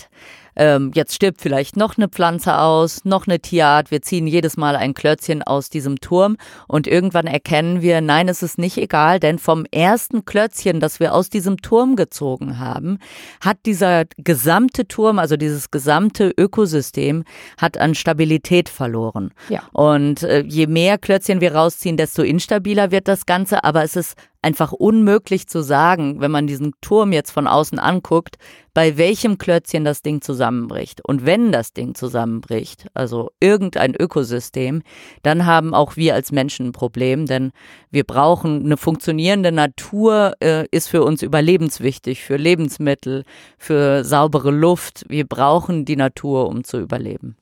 ähm, jetzt stirbt vielleicht noch eine Pflanze aus, noch eine Tierart, wir ziehen jedes Mal ein Klötzchen aus diesem Turm und irgendwann erkennen wir, nein, es ist nicht egal, denn vom ersten Klötzchen, das wir aus diesem Turm gezogen haben, hat dieser gesamte Turm, also dieses gesamte Ökosystem, hat an Stabilität verloren. Ja. Und äh, je mehr Klötzchen wir rausziehen, desto instabiler wird das Ganze, aber es ist einfach unmöglich zu sagen, wenn man diesen Turm jetzt von außen anguckt, bei welchem Klötzchen das Ding zusammenbricht. Und wenn das Ding zusammenbricht, also irgendein Ökosystem, dann haben auch wir als Menschen ein Problem, denn wir brauchen eine funktionierende Natur, äh, ist für uns überlebenswichtig, für Lebensmittel, für saubere Luft. Wir brauchen die Natur, um zu überleben.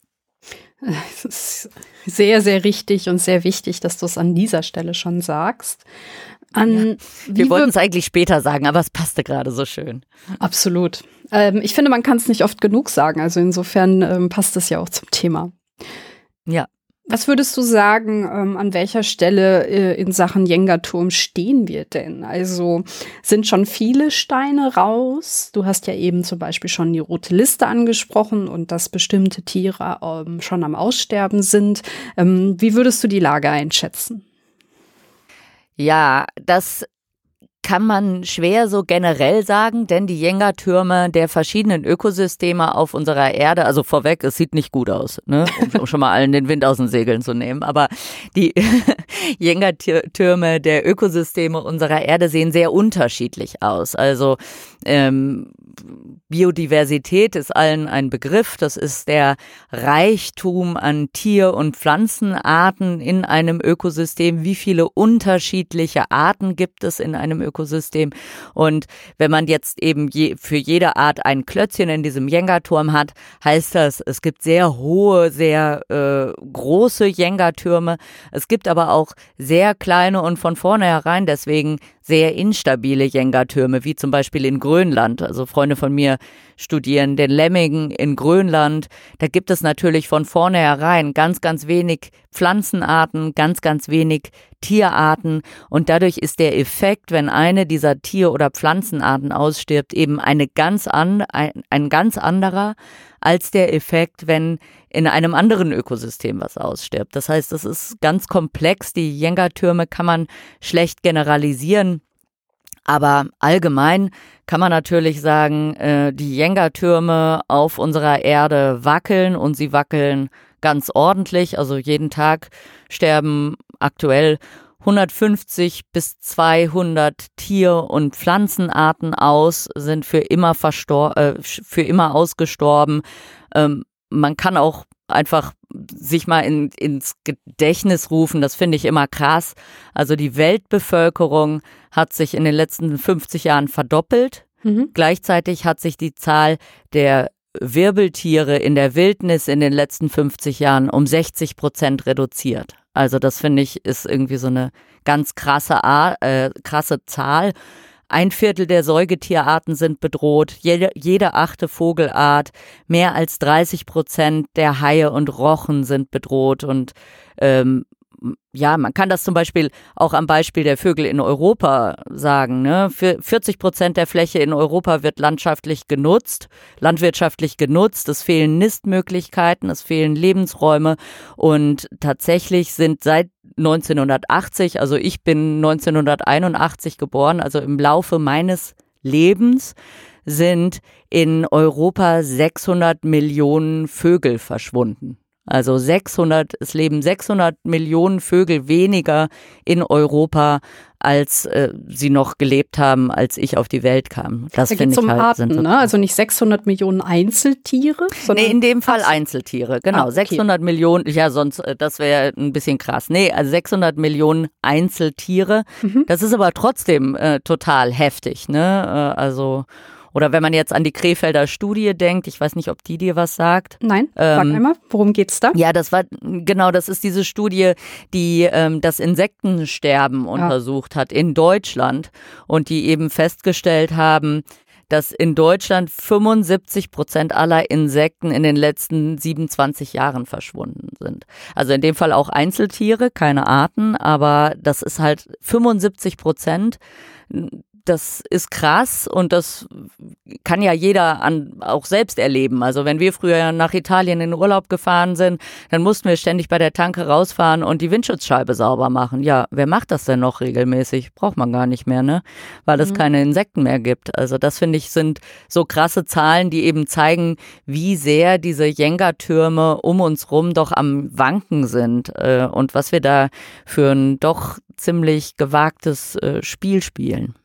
Es ist sehr, sehr richtig und sehr wichtig, dass du es an dieser Stelle schon sagst. An, ja. Wir wollten es eigentlich später sagen, aber es passte gerade so schön. Absolut. Ähm, ich finde, man kann es nicht oft genug sagen. Also insofern ähm, passt es ja auch zum Thema. Ja. Was würdest du sagen, ähm, an welcher Stelle äh, in Sachen Jenga-Turm stehen wir denn? Also sind schon viele Steine raus? Du hast ja eben zum Beispiel schon die rote Liste angesprochen und dass bestimmte Tiere ähm, schon am Aussterben sind. Ähm, wie würdest du die Lage einschätzen? Ja, das kann man schwer so generell sagen, denn die Jenga-Türme der verschiedenen Ökosysteme auf unserer Erde, also vorweg, es sieht nicht gut aus, ne? um, um schon mal allen den Wind aus den Segeln zu nehmen, aber die Jenga-Türme der Ökosysteme unserer Erde sehen sehr unterschiedlich aus. Also ähm, Biodiversität ist allen ein Begriff. Das ist der Reichtum an Tier- und Pflanzenarten in einem Ökosystem. Wie viele unterschiedliche Arten gibt es in einem Ökosystem? Und wenn man jetzt eben je, für jede Art ein Klötzchen in diesem Jenga-Turm hat, heißt das, es gibt sehr hohe, sehr äh, große Jenga-Türme. Es gibt aber auch sehr kleine und von vornherein deswegen sehr instabile Jenga-Türme, wie zum Beispiel in Grönland. Also Freunde von mir studieren den Lemmigen in Grönland. Da gibt es natürlich von vornherein ganz, ganz wenig Pflanzenarten, ganz, ganz wenig Tierarten. Und dadurch ist der Effekt, wenn eine dieser Tier- oder Pflanzenarten ausstirbt, eben eine ganz an, ein, ein ganz anderer als der Effekt, wenn in einem anderen Ökosystem was ausstirbt. Das heißt, das ist ganz komplex. Die Jenga-Türme kann man schlecht generalisieren. Aber allgemein kann man natürlich sagen, äh, die Jenga-Türme auf unserer Erde wackeln und sie wackeln ganz ordentlich. Also jeden Tag sterben aktuell hundertfünfzig bis zweihundert Tier- und Pflanzenarten aus, sind für immer verstor- äh, für immer ausgestorben. Ähm, man kann auch einfach sich mal in, ins Gedächtnis rufen, das finde ich immer krass. Also die Weltbevölkerung hat sich in den letzten fünfzig Jahren verdoppelt. Mhm. Gleichzeitig hat sich die Zahl der Wirbeltiere in der Wildnis in den letzten fünfzig Jahren um sechzig Prozent reduziert. Also das finde ich ist irgendwie so eine ganz krasse, äh, krasse Zahl. Ein Viertel der Säugetierarten sind bedroht, jede, jede achte Vogelart, mehr als dreißig Prozent der Haie und Rochen sind bedroht und ähm, ja, man kann das zum Beispiel auch am Beispiel der Vögel in Europa sagen, ne? Für vierzig Prozent der Fläche in Europa wird landschaftlich genutzt, landwirtschaftlich genutzt. Es fehlen Nistmöglichkeiten, es fehlen Lebensräume und tatsächlich sind seit neunzehnhundertachtzig, also ich bin neunzehnhunderteinundachtzig geboren, also im Laufe meines Lebens sind in Europa sechshundert Millionen Vögel verschwunden. Also sechshundert, es leben sechshundert Millionen Vögel weniger in Europa, als äh, sie noch gelebt haben, als ich auf die Welt kam. Das da finde ich um halt. Arten, sind ne? Also nicht sechshundert Millionen Einzeltiere, sondern. Nee, in dem Fall Einzeltiere, genau. Ah, okay. sechshundert Millionen, ja, sonst, das wäre ein bisschen krass. Nee, also sechshundert Millionen Einzeltiere. Mhm. Das ist aber trotzdem äh, total heftig, ne? Äh, also. Oder wenn man jetzt an die Krefelder Studie denkt, ich weiß nicht, ob die dir was sagt. Nein, sag ähm, einmal, worum geht's da? Ja, das war, genau, das ist diese Studie, die ähm, das Insektensterben untersucht ja. hat in Deutschland und die eben festgestellt haben, dass in Deutschland fünfundsiebzig Prozent aller Insekten in den letzten siebenundzwanzig Jahren verschwunden sind. Also in dem Fall auch Einzeltiere, keine Arten, aber das ist halt fünfundsiebzig Prozent. das ist krass und das kann ja jeder an, auch selbst erleben. Also wenn wir früher nach Italien in den Urlaub gefahren sind, dann mussten wir ständig bei der Tanke rausfahren und die Windschutzscheibe sauber machen. Ja, wer macht das denn noch regelmäßig? Braucht man gar nicht mehr, ne? Weil es mhm. keine Insekten mehr gibt. Also das, finde ich, sind so krasse Zahlen, die eben zeigen, wie sehr diese Jenga-Türme um uns rum doch am Wanken sind äh, und was wir da für ein doch ziemlich gewagtes äh, Spiel spielen.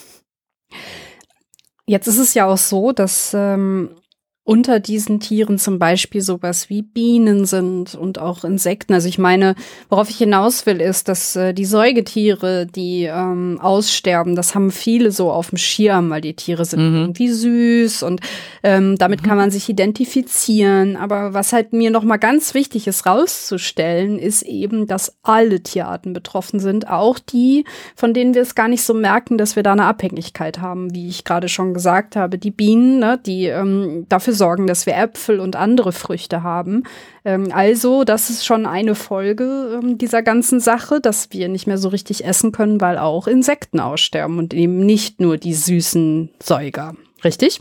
Jetzt ist es ja auch so, dass ähm, unter diesen Tieren zum Beispiel sowas wie Bienen sind und auch Insekten. Also ich meine, worauf ich hinaus will, ist, dass äh, die Säugetiere, die ähm, aussterben, das haben viele so auf dem Schirm, weil die Tiere sind mhm. irgendwie süß und ähm, damit mhm. kann man sich identifizieren. Aber was halt mir noch mal ganz wichtig ist rauszustellen, ist eben, dass alle Tierarten betroffen sind, auch die, von denen wir es gar nicht so merken, dass wir da eine Abhängigkeit haben, wie ich gerade schon gesagt habe. Die Bienen, ne, die ähm, dafür sorgen, dass wir Äpfel und andere Früchte haben. Ähm, also, das ist schon eine Folge ähm, dieser ganzen Sache, dass wir nicht mehr so richtig essen können, weil auch Insekten aussterben und eben nicht nur die süßen Säuger. Richtig?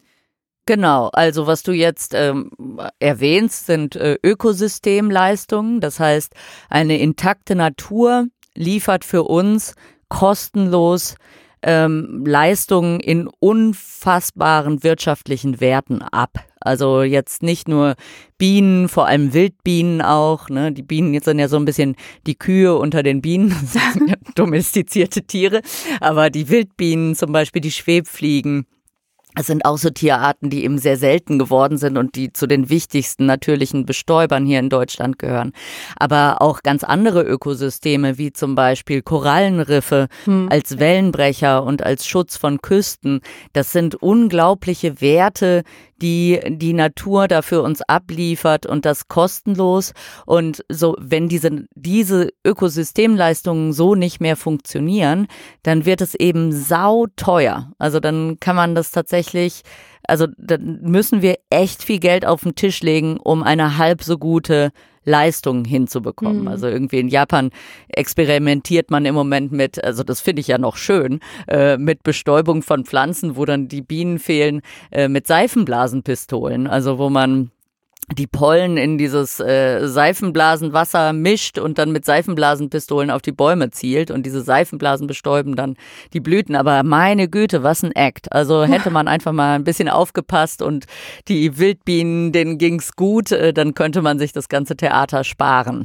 Genau, also was du jetzt ähm, erwähnst, sind äh, Ökosystemleistungen. Das heißt, eine intakte Natur liefert für uns kostenlos Ähm, Leistungen in unfassbaren wirtschaftlichen Werten ab. Also jetzt nicht nur Bienen, vor allem Wildbienen auch, ne? Die Bienen jetzt sind ja so ein bisschen die Kühe unter den Bienen, das sind ja domestizierte Tiere, aber die Wildbienen zum Beispiel, die Schwebfliegen, es sind auch so Tierarten, die eben sehr selten geworden sind und die zu den wichtigsten natürlichen Bestäubern hier in Deutschland gehören. Aber auch ganz andere Ökosysteme, wie zum Beispiel Korallenriffe hm. als Wellenbrecher und als Schutz von Küsten. Das sind unglaubliche Werte, die die Natur dafür uns abliefert und das kostenlos. Und so, wenn diese, diese Ökosystemleistungen so nicht mehr funktionieren, dann wird es eben sauteuer. Also dann kann man das tatsächlich, also dann müssen wir echt viel Geld auf den Tisch legen, um eine halb so gute Leistungen hinzubekommen. Mhm. Also irgendwie in Japan experimentiert man im Moment mit, also das finde ich ja noch schön, äh, mit Bestäubung von Pflanzen, wo dann die Bienen fehlen, äh, mit Seifenblasenpistolen, also wo man die Pollen in dieses äh, Seifenblasenwasser mischt und dann mit Seifenblasenpistolen auf die Bäume zielt und diese Seifenblasen bestäuben dann die Blüten. Aber meine Güte, was ein Act. Also hätte man einfach mal ein bisschen aufgepasst und die Wildbienen, denen ging's gut, äh, dann könnte man sich das ganze Theater sparen.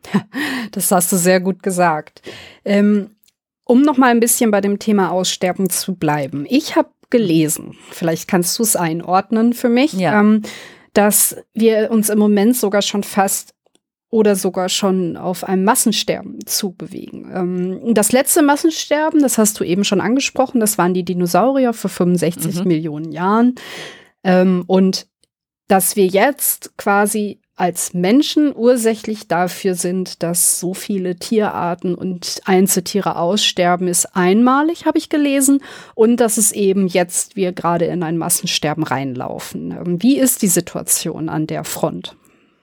Das hast du sehr gut gesagt. Ähm, um noch mal ein bisschen bei dem Thema Aussterben zu bleiben. Ich habe gelesen, vielleicht kannst du es einordnen für mich, ja. ähm, dass wir uns im Moment sogar schon fast oder sogar schon auf einem Massensterben zubewegen. Ähm, das letzte Massensterben, das hast du eben schon angesprochen, das waren die Dinosaurier vor fünfundsechzig mhm. Millionen Jahren. Ähm, und dass wir jetzt quasi als Menschen ursächlich dafür sind, dass so viele Tierarten und Einzeltiere aussterben, ist einmalig, habe ich gelesen. Und dass es eben jetzt wir gerade in ein Massensterben reinlaufen. Wie ist die Situation an der Front?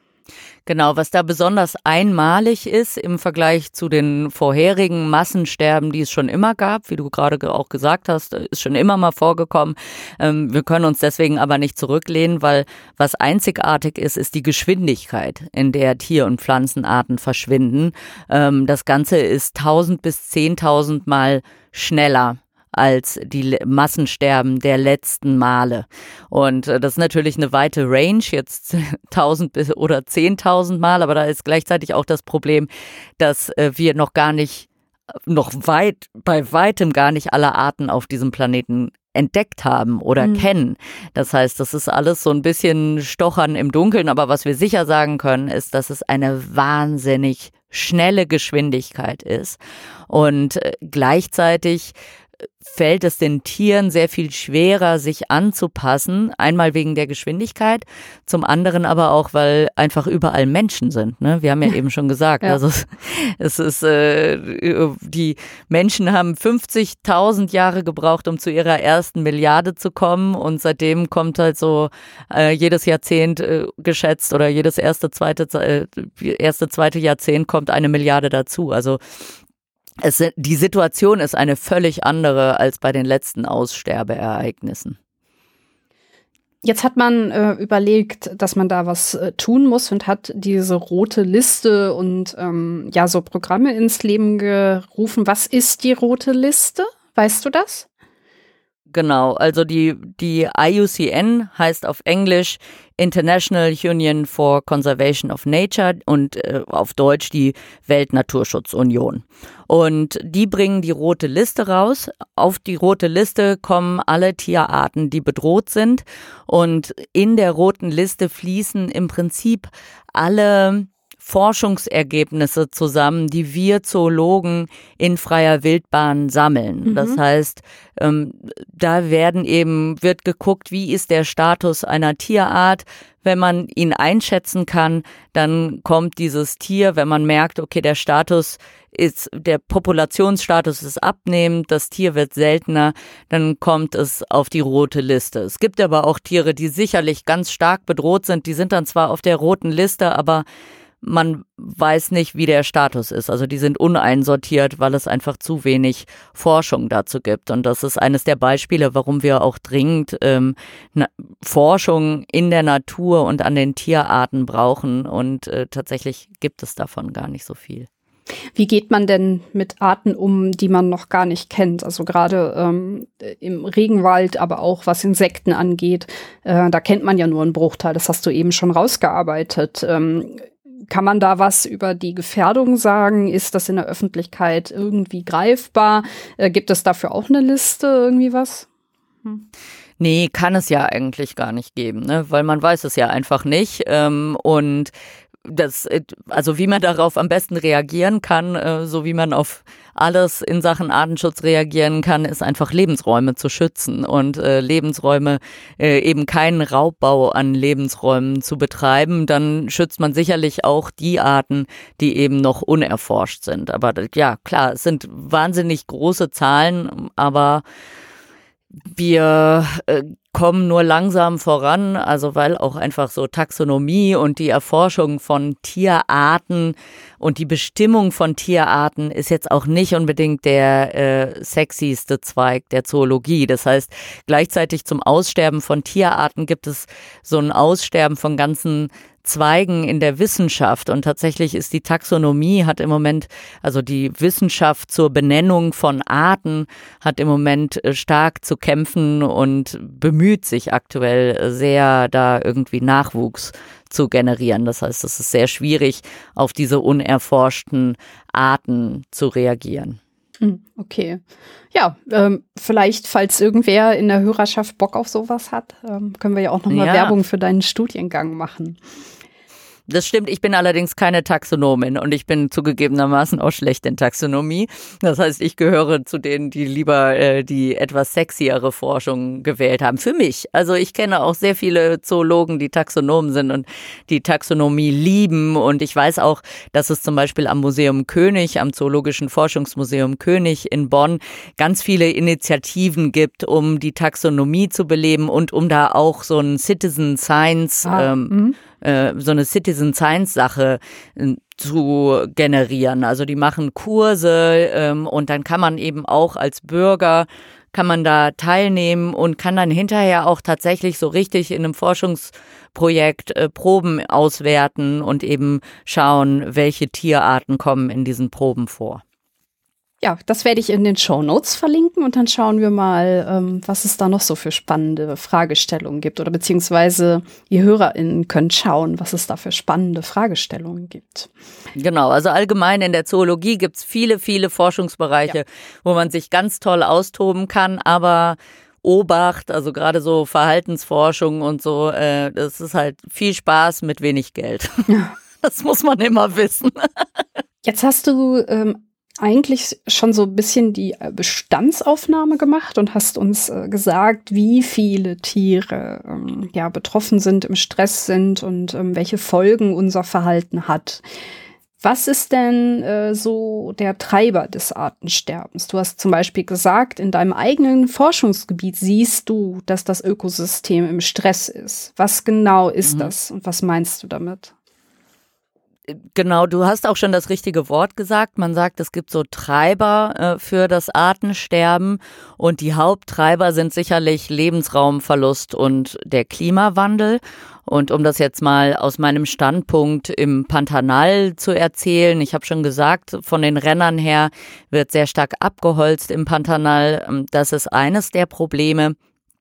Genau, was da besonders einmalig ist im Vergleich zu den vorherigen Massensterben, die es schon immer gab, wie du gerade auch gesagt hast, ist schon immer mal vorgekommen. Wir können uns deswegen aber nicht zurücklehnen, weil was einzigartig ist, ist die Geschwindigkeit, in der Tier- und Pflanzenarten verschwinden. Das Ganze ist tausend bis zehntausend Mal schneller als die Massensterben der letzten Male. Und das ist natürlich eine weite Range, jetzt tausend bis oder zehntausend Mal, aber da ist gleichzeitig auch das Problem, dass wir noch gar nicht, noch weit, bei weitem gar nicht alle Arten auf diesem Planeten entdeckt haben oder mhm. kennen. Das heißt, das ist alles so ein bisschen Stochern im Dunkeln, aber was wir sicher sagen können, ist, dass es eine wahnsinnig schnelle Geschwindigkeit ist. Und gleichzeitig fällt es den Tieren sehr viel schwerer, sich anzupassen. Einmal wegen der Geschwindigkeit, zum anderen aber auch, weil einfach überall Menschen sind. Ne? Wir haben ja eben schon gesagt, ja. also es, es ist, äh, die Menschen haben fünfzigtausend Jahre gebraucht, um zu ihrer ersten Milliarde zu kommen, und seitdem kommt halt so äh, jedes Jahrzehnt äh, geschätzt oder jedes erste, zweite, äh, erste, zweite Jahrzehnt kommt eine Milliarde dazu. Also es, die Situation ist eine völlig andere als bei den letzten Aussterbeereignissen. Jetzt hat man äh, überlegt, dass man da was äh, tun muss und hat diese rote Liste und ähm, ja so Programme ins Leben gerufen. Was ist die rote Liste? Weißt du das? Genau, also die, die I U C N heißt auf Englisch International Union for Conservation of Nature und äh, auf Deutsch die Weltnaturschutzunion. Und die bringen die rote Liste raus. Auf die rote Liste kommen alle Tierarten, die bedroht sind. Und in der roten Liste fließen im Prinzip alle Forschungsergebnisse zusammen, die wir Zoologen in freier Wildbahn sammeln. Mhm. Das heißt, ähm, da werden eben, wird geguckt, wie ist der Status einer Tierart. Wenn man ihn einschätzen kann, dann kommt dieses Tier, wenn man merkt, okay, der Status ist, der Populationsstatus ist abnehmend, das Tier wird seltener, dann kommt es auf die rote Liste. Es gibt aber auch Tiere, die sicherlich ganz stark bedroht sind, die sind dann zwar auf der roten Liste, aber man weiß nicht, wie der Status ist. Also die sind uneinsortiert, weil es einfach zu wenig Forschung dazu gibt. Und das ist eines der Beispiele, warum wir auch dringend ähm, na, Forschung in der Natur und an den Tierarten brauchen. Und äh, tatsächlich gibt es davon gar nicht so viel. Wie geht man denn mit Arten um, die man noch gar nicht kennt? Also gerade ähm, im Regenwald, aber auch was Insekten angeht, äh, da kennt man ja nur einen Bruchteil. Das hast du eben schon rausgearbeitet. Ähm, Kann man da was über die Gefährdung sagen? Ist das in der Öffentlichkeit irgendwie greifbar? Äh, gibt es dafür auch eine Liste, irgendwie was? Hm. Nee, kann es ja eigentlich gar nicht geben, ne? Weil man weiß es ja einfach nicht. Ähm, und das, also wie man darauf am besten reagieren kann, äh, so wie man auf alles in Sachen Artenschutz reagieren kann, ist einfach Lebensräume zu schützen und äh, Lebensräume, äh, eben keinen Raubbau an Lebensräumen zu betreiben. Dann schützt man sicherlich auch die Arten, die eben noch unerforscht sind. Aber ja, klar, es sind wahnsinnig große Zahlen, aber wir äh, kommen nur langsam voran, also weil auch einfach so Taxonomie und die Erforschung von Tierarten und die Bestimmung von Tierarten ist jetzt auch nicht unbedingt der äh, sexyste Zweig der Zoologie. Das heißt, gleichzeitig zum Aussterben von Tierarten gibt es so ein Aussterben von ganzen Zweigen in der Wissenschaft und tatsächlich ist die Taxonomie hat im Moment, also die Wissenschaft zur Benennung von Arten hat im Moment stark zu kämpfen und bemüht sich aktuell sehr, da irgendwie Nachwuchs zu generieren. Das heißt, es ist sehr schwierig, auf diese unerforschten Arten zu reagieren. Okay. Ja, ähm, vielleicht, falls irgendwer in der Hörerschaft Bock auf sowas hat, ähm, können wir ja auch nochmal ja. Werbung für deinen Studiengang machen. Das stimmt, ich bin allerdings keine Taxonomin und ich bin zugegebenermaßen auch schlecht in Taxonomie. Das heißt, ich gehöre zu denen, die lieber äh, die etwas sexiere Forschung gewählt haben. Für mich. Also ich kenne auch sehr viele Zoologen, die Taxonomen sind und die Taxonomie lieben. Und ich weiß auch, dass es zum Beispiel am Museum König, am Zoologischen Forschungsmuseum König in Bonn ganz viele Initiativen gibt, um die Taxonomie zu beleben und um da auch so ein Citizen Science ah, ähm, so eine Citizen Science Sache äh, zu generieren. Also die machen Kurse ähm, und dann kann man eben auch als Bürger kann man da teilnehmen und kann dann hinterher auch tatsächlich so richtig in einem Forschungsprojekt äh, Proben auswerten und eben schauen, welche Tierarten kommen in diesen Proben vor. Ja, das werde ich in den Shownotes verlinken und dann schauen wir mal, ähm, was es da noch so für spannende Fragestellungen gibt oder beziehungsweise ihr HörerInnen könnt schauen, was es da für spannende Fragestellungen gibt. Genau, also allgemein in der Zoologie gibt es viele, viele Forschungsbereiche, ja. wo man sich ganz toll austoben kann, aber Obacht, also gerade so Verhaltensforschung und so, äh, das ist halt viel Spaß mit wenig Geld. Ja. Das muss man immer wissen. Jetzt hast du ähm, eigentlich schon so ein bisschen die Bestandsaufnahme gemacht und hast uns äh, gesagt, wie viele Tiere ähm, ja betroffen sind, im Stress sind und ähm, welche Folgen unser Verhalten hat. Was ist denn äh, so der Treiber des Artensterbens? Du hast zum Beispiel gesagt, in deinem eigenen Forschungsgebiet siehst du, dass das Ökosystem im Stress ist. Was genau ist mhm. das und was meinst du damit? Genau, du hast auch schon das richtige Wort gesagt. Man sagt, es gibt so Treiber äh, für das Artensterben und die Haupttreiber sind sicherlich Lebensraumverlust und der Klimawandel. Und um das jetzt mal aus meinem Standpunkt im Pantanal zu erzählen, ich habe schon gesagt, von den Rennern her wird sehr stark abgeholzt im Pantanal. Das ist eines der Probleme.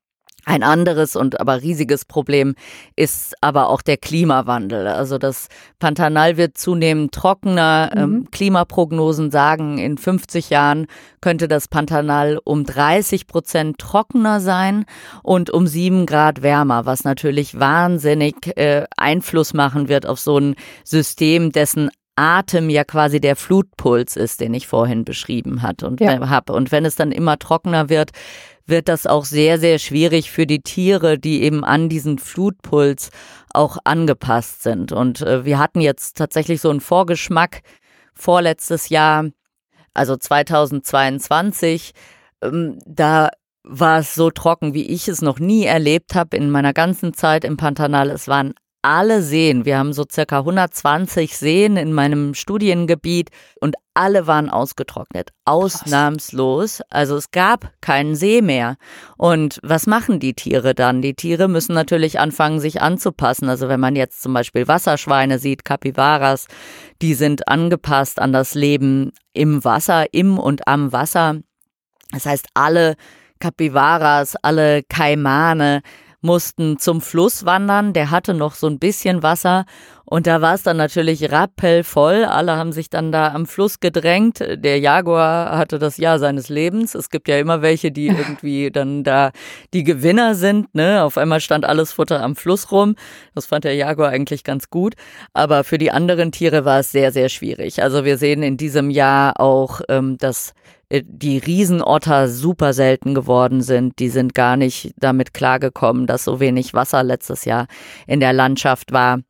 Ein anderes und aber riesiges Problem ist aber auch der Klimawandel. Also das Pantanal wird zunehmend trockener. Mhm. Ähm, Klimaprognosen sagen, in fünfzig Jahren könnte das Pantanal um dreißig Prozent trockener sein und um sieben Grad wärmer, was natürlich wahnsinnig äh, Einfluss machen wird auf so ein System, dessen Atem ja quasi der Flutpuls ist, den ich vorhin beschrieben hat und ja. habe. Und wenn es dann immer trockener wird, wird das auch sehr, sehr schwierig für die Tiere, die eben an diesen Flutpuls auch angepasst sind. Und äh, wir hatten jetzt tatsächlich so einen Vorgeschmack vorletztes Jahr, also zweitausendzweiundzwanzig, ähm, da war es so trocken, wie ich es noch nie erlebt habe in meiner ganzen Zeit im Pantanal. Es waren alle Seen, wir haben so circa hundertzwanzig Seen in meinem Studiengebiet und alle waren ausgetrocknet, ausnahmslos. Also es gab keinen See mehr. Und was machen die Tiere dann? Die Tiere müssen natürlich anfangen, sich anzupassen. Also wenn man jetzt zum Beispiel Wasserschweine sieht, Capybaras, die sind angepasst an das Leben im Wasser, im und am Wasser. Das heißt, alle Capybaras, alle Kaimane mussten zum Fluss wandern, der hatte noch so ein bisschen Wasser und da war es dann natürlich rappelvoll, alle haben sich dann da am Fluss gedrängt, der Jaguar hatte das Jahr seines Lebens, es gibt ja immer welche, die irgendwie dann da die Gewinner sind, ne, auf einmal stand alles Futter am Fluss rum, das fand der Jaguar eigentlich ganz gut, aber für die anderen Tiere war es sehr, sehr schwierig, also wir sehen in diesem Jahr auch, ähm, dass die Riesenotter super selten geworden sind. Die sind gar nicht damit klargekommen, dass so wenig Wasser letztes Jahr in der Landschaft war.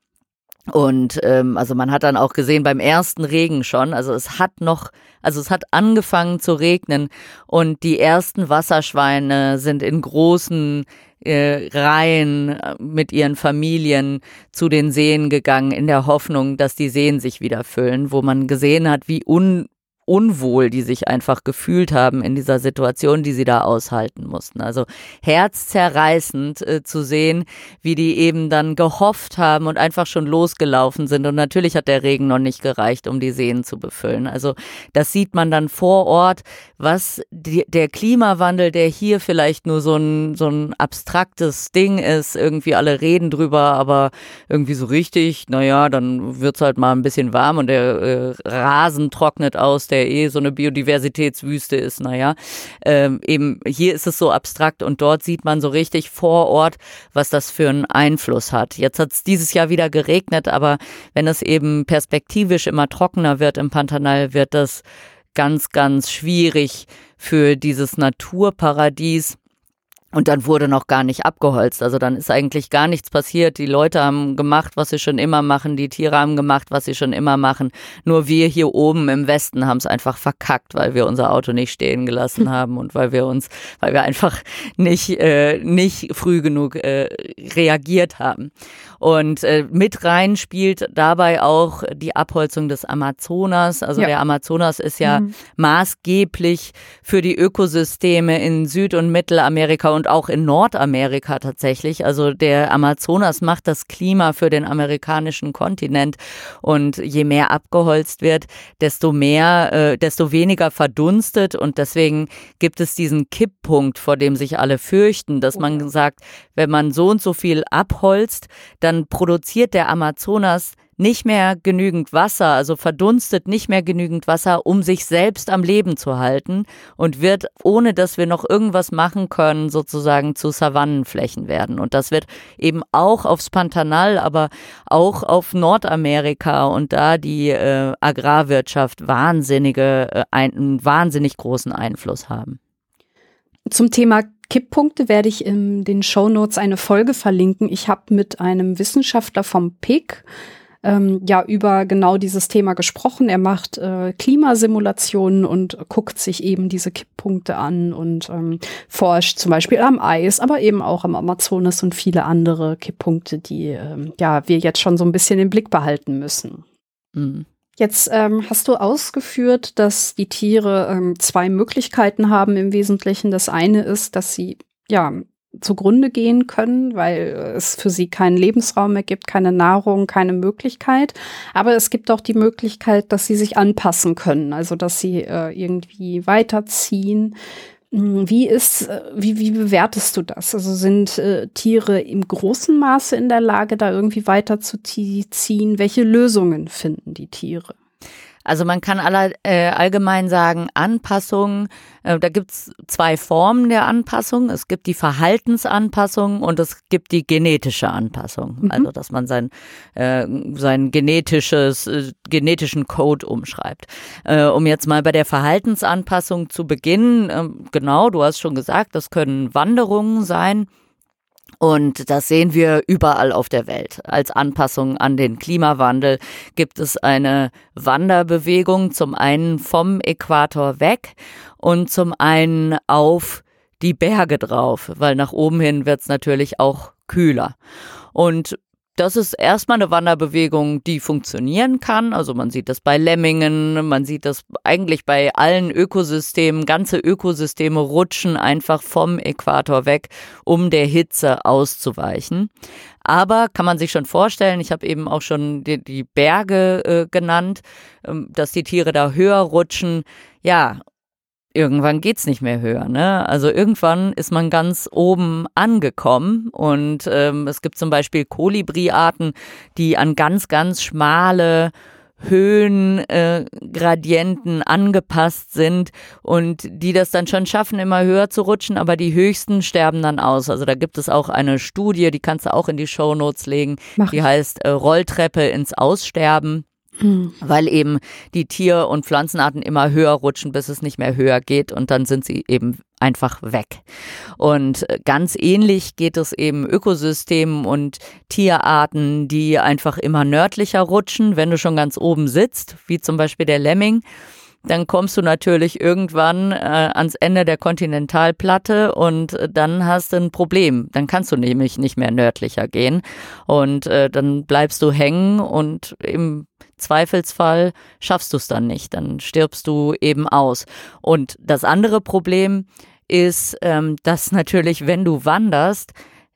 Und ähm, also man hat dann auch gesehen beim ersten Regen schon, also es hat noch, also es hat angefangen zu regnen und die ersten Wasserschweine sind in großen äh, Reihen mit ihren Familien zu den Seen gegangen, in der Hoffnung, dass die Seen sich wieder füllen, wo man gesehen hat, wie un unwohl die sich einfach gefühlt haben in dieser Situation, die sie da aushalten mussten. Also herzzerreißend äh, zu sehen, wie die eben dann gehofft haben und einfach schon losgelaufen sind. Und natürlich hat der Regen noch nicht gereicht, um die Seen zu befüllen. Also das sieht man dann vor Ort, was die, der Klimawandel, der hier vielleicht nur so ein, so ein abstraktes Ding ist, irgendwie alle reden drüber, aber irgendwie so richtig, naja, dann wird's halt mal ein bisschen warm und der äh, Rasen trocknet aus, der eh so eine Biodiversitätswüste ist, naja, ähm, eben hier ist es so abstrakt und dort sieht man so richtig vor Ort, was das für einen Einfluss hat. Jetzt hat es dieses Jahr wieder geregnet, aber wenn es eben perspektivisch immer trockener wird im Pantanal, wird das ganz, ganz schwierig für dieses Naturparadies. Und dann wurde noch gar nicht abgeholzt, also dann ist eigentlich gar nichts passiert. Die Leute haben gemacht, was sie schon immer machen, die Tiere haben gemacht, was sie schon immer machen. Nur wir hier oben im Westen haben es einfach verkackt, weil wir unser Auto nicht stehen gelassen haben und weil wir uns, weil wir einfach nicht äh, nicht früh genug äh, reagiert haben. Und äh, mit rein spielt dabei auch die Abholzung des Amazonas. Also ja. Der Amazonas ist ja mhm. maßgeblich für die Ökosysteme in Süd- und Mittelamerika und auch in Nordamerika tatsächlich. Also der Amazonas macht das Klima für den amerikanischen Kontinent. Und je mehr abgeholzt wird, desto mehr, äh, desto weniger verdunstet. Und deswegen gibt es diesen Kipppunkt, vor dem sich alle fürchten, dass man sagt, wenn man so und so viel abholzt, dann produziert der Amazonas nicht mehr genügend Wasser, also verdunstet nicht mehr genügend Wasser, um sich selbst am Leben zu halten und wird, ohne dass wir noch irgendwas machen können, sozusagen zu Savannenflächen werden. Und das wird eben auch aufs Pantanal, aber auch auf Nordamerika und da die äh, Agrarwirtschaft wahnsinnige, äh, einen wahnsinnig großen Einfluss haben. Zum Thema Kipppunkte werde ich in den Shownotes eine Folge verlinken. Ich habe mit einem Wissenschaftler vom P I C ähm, ja über genau dieses Thema gesprochen. Er macht äh, Klimasimulationen und guckt sich eben diese Kipppunkte an und ähm, forscht zum Beispiel am Eis, aber eben auch am Amazonas und viele andere Kipppunkte, die ähm, ja wir jetzt schon so ein bisschen im Blick behalten müssen. Mhm. Jetzt ähm, hast du ausgeführt, dass die Tiere ähm, zwei Möglichkeiten haben im Wesentlichen. Das eine ist, dass sie ja zugrunde gehen können, weil es für sie keinen Lebensraum mehr gibt, keine Nahrung, keine Möglichkeit. Aber es gibt auch die Möglichkeit, dass sie sich anpassen können, also dass sie äh, irgendwie weiterziehen. Wie ist, wie, wie bewertest du das? Also sind äh, Tiere im großen Maße in der Lage, da irgendwie weiterzuziehen? Welche Lösungen finden die Tiere? Also man kann aller, äh, allgemein sagen, Anpassung, äh, da gibt's zwei Formen der Anpassung. Es gibt die Verhaltensanpassung und es gibt die genetische Anpassung. Mhm. Also dass man sein, äh, sein genetisches, äh, genetischen Code umschreibt. Äh, um jetzt mal bei der Verhaltensanpassung zu beginnen, äh, genau, du hast schon gesagt, das können Wanderungen sein. Und das sehen wir überall auf der Welt. Als Anpassung an den Klimawandel gibt es eine Wanderbewegung, zum einen vom Äquator weg und zum einen auf die Berge drauf, weil nach oben hin wird es natürlich auch kühler. Und das ist erstmal eine Wanderbewegung, die funktionieren kann. Also man sieht das bei Lemmingen, man sieht das eigentlich bei allen Ökosystemen. Ganze Ökosysteme rutschen einfach vom Äquator weg, um der Hitze auszuweichen. Aber kann man sich schon vorstellen, ich habe eben auch schon die, die Berge äh, genannt, äh, dass die Tiere da höher rutschen. Ja, irgendwann geht's nicht mehr höher, ne? Also irgendwann ist man ganz oben angekommen und ähm, es gibt zum Beispiel Kolibri-Arten, die an ganz, ganz schmale Höhengradienten äh, angepasst sind und die das dann schon schaffen, immer höher zu rutschen, aber die höchsten sterben dann aus. Also da gibt es auch eine Studie, die kannst du auch in die Shownotes legen, Mach die ich. heißt äh, Rolltreppe ins Aussterben. Weil eben die Tier- und Pflanzenarten immer höher rutschen, bis es nicht mehr höher geht und dann sind sie eben einfach weg. Und ganz ähnlich geht es eben Ökosystemen und Tierarten, die einfach immer nördlicher rutschen. Wenn du schon ganz oben sitzt, wie zum Beispiel der Lemming, dann kommst du natürlich irgendwann äh, ans Ende der Kontinentalplatte und äh, dann hast du ein Problem. Dann kannst du nämlich nicht mehr nördlicher gehen und äh, dann bleibst du hängen und im Zweifelsfall schaffst du es dann nicht. Dann stirbst du eben aus. Und das andere Problem ist, ähm, dass natürlich, wenn du wanderst,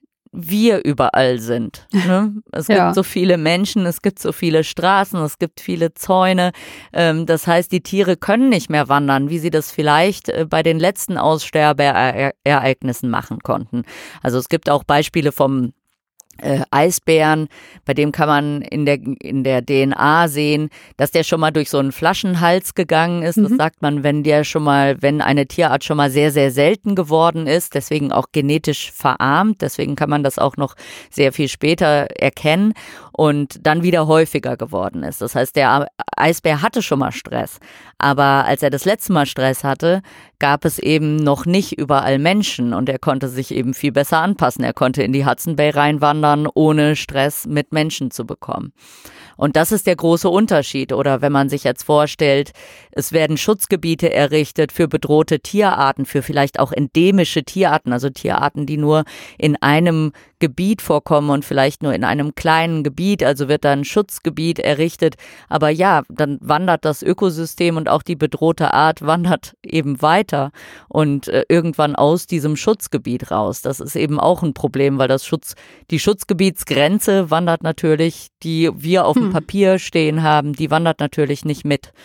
wir überall sind. Ne? Es gibt ja. so viele Menschen, es gibt so viele Straßen, es gibt viele Zäune. Ähm, das heißt, die Tiere können nicht mehr wandern, wie sie das vielleicht äh, bei den letzten Aussterbeereignissen machen konnten. Also es gibt auch Beispiele vom Äh, Eisbären, bei dem kann man in der in der D N A sehen, dass der schon mal durch so einen Flaschenhals gegangen ist. Mhm. Das sagt man, wenn der schon mal, wenn eine Tierart schon mal sehr, sehr selten geworden ist, deswegen auch genetisch verarmt, deswegen kann man das auch noch sehr viel später erkennen und dann wieder häufiger geworden ist. Das heißt, der Eisbär hatte schon mal Stress, aber als er das letzte Mal Stress hatte, gab es eben noch nicht überall Menschen und er konnte sich eben viel besser anpassen. Er konnte in die Hudson Bay reinwandern, ohne Stress mit Menschen zu bekommen. Und das ist der große Unterschied. Oder wenn man sich jetzt vorstellt, es werden Schutzgebiete errichtet für bedrohte Tierarten, für vielleicht auch endemische Tierarten, also Tierarten, die nur in einem Gebiet vorkommen und vielleicht nur in einem kleinen Gebiet, also wird da ein Schutzgebiet errichtet. Aber ja, dann wandert das Ökosystem und auch die bedrohte Art wandert eben weiter und äh, irgendwann aus diesem Schutzgebiet raus. Das ist eben auch ein Problem, weil das Schutz, die Schutzgebietsgrenze wandert natürlich, die wir auf dem Papier stehen haben, die wandert natürlich nicht mit.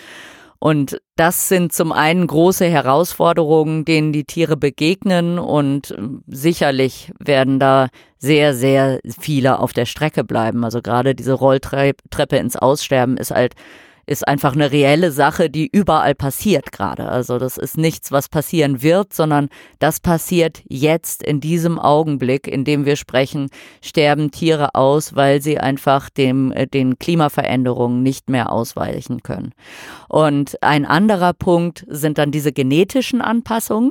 Und das sind zum einen große Herausforderungen, denen die Tiere begegnen und sicherlich werden da sehr, sehr viele auf der Strecke bleiben. Also gerade diese Rolltreppe ins Aussterben ist halt ist einfach eine reelle Sache, die überall passiert gerade. Also das ist nichts, was passieren wird, sondern das passiert jetzt in diesem Augenblick, in dem wir sprechen, sterben Tiere aus, weil sie einfach dem, den Klimaveränderungen nicht mehr ausweichen können. Und ein anderer Punkt sind dann diese genetischen Anpassungen.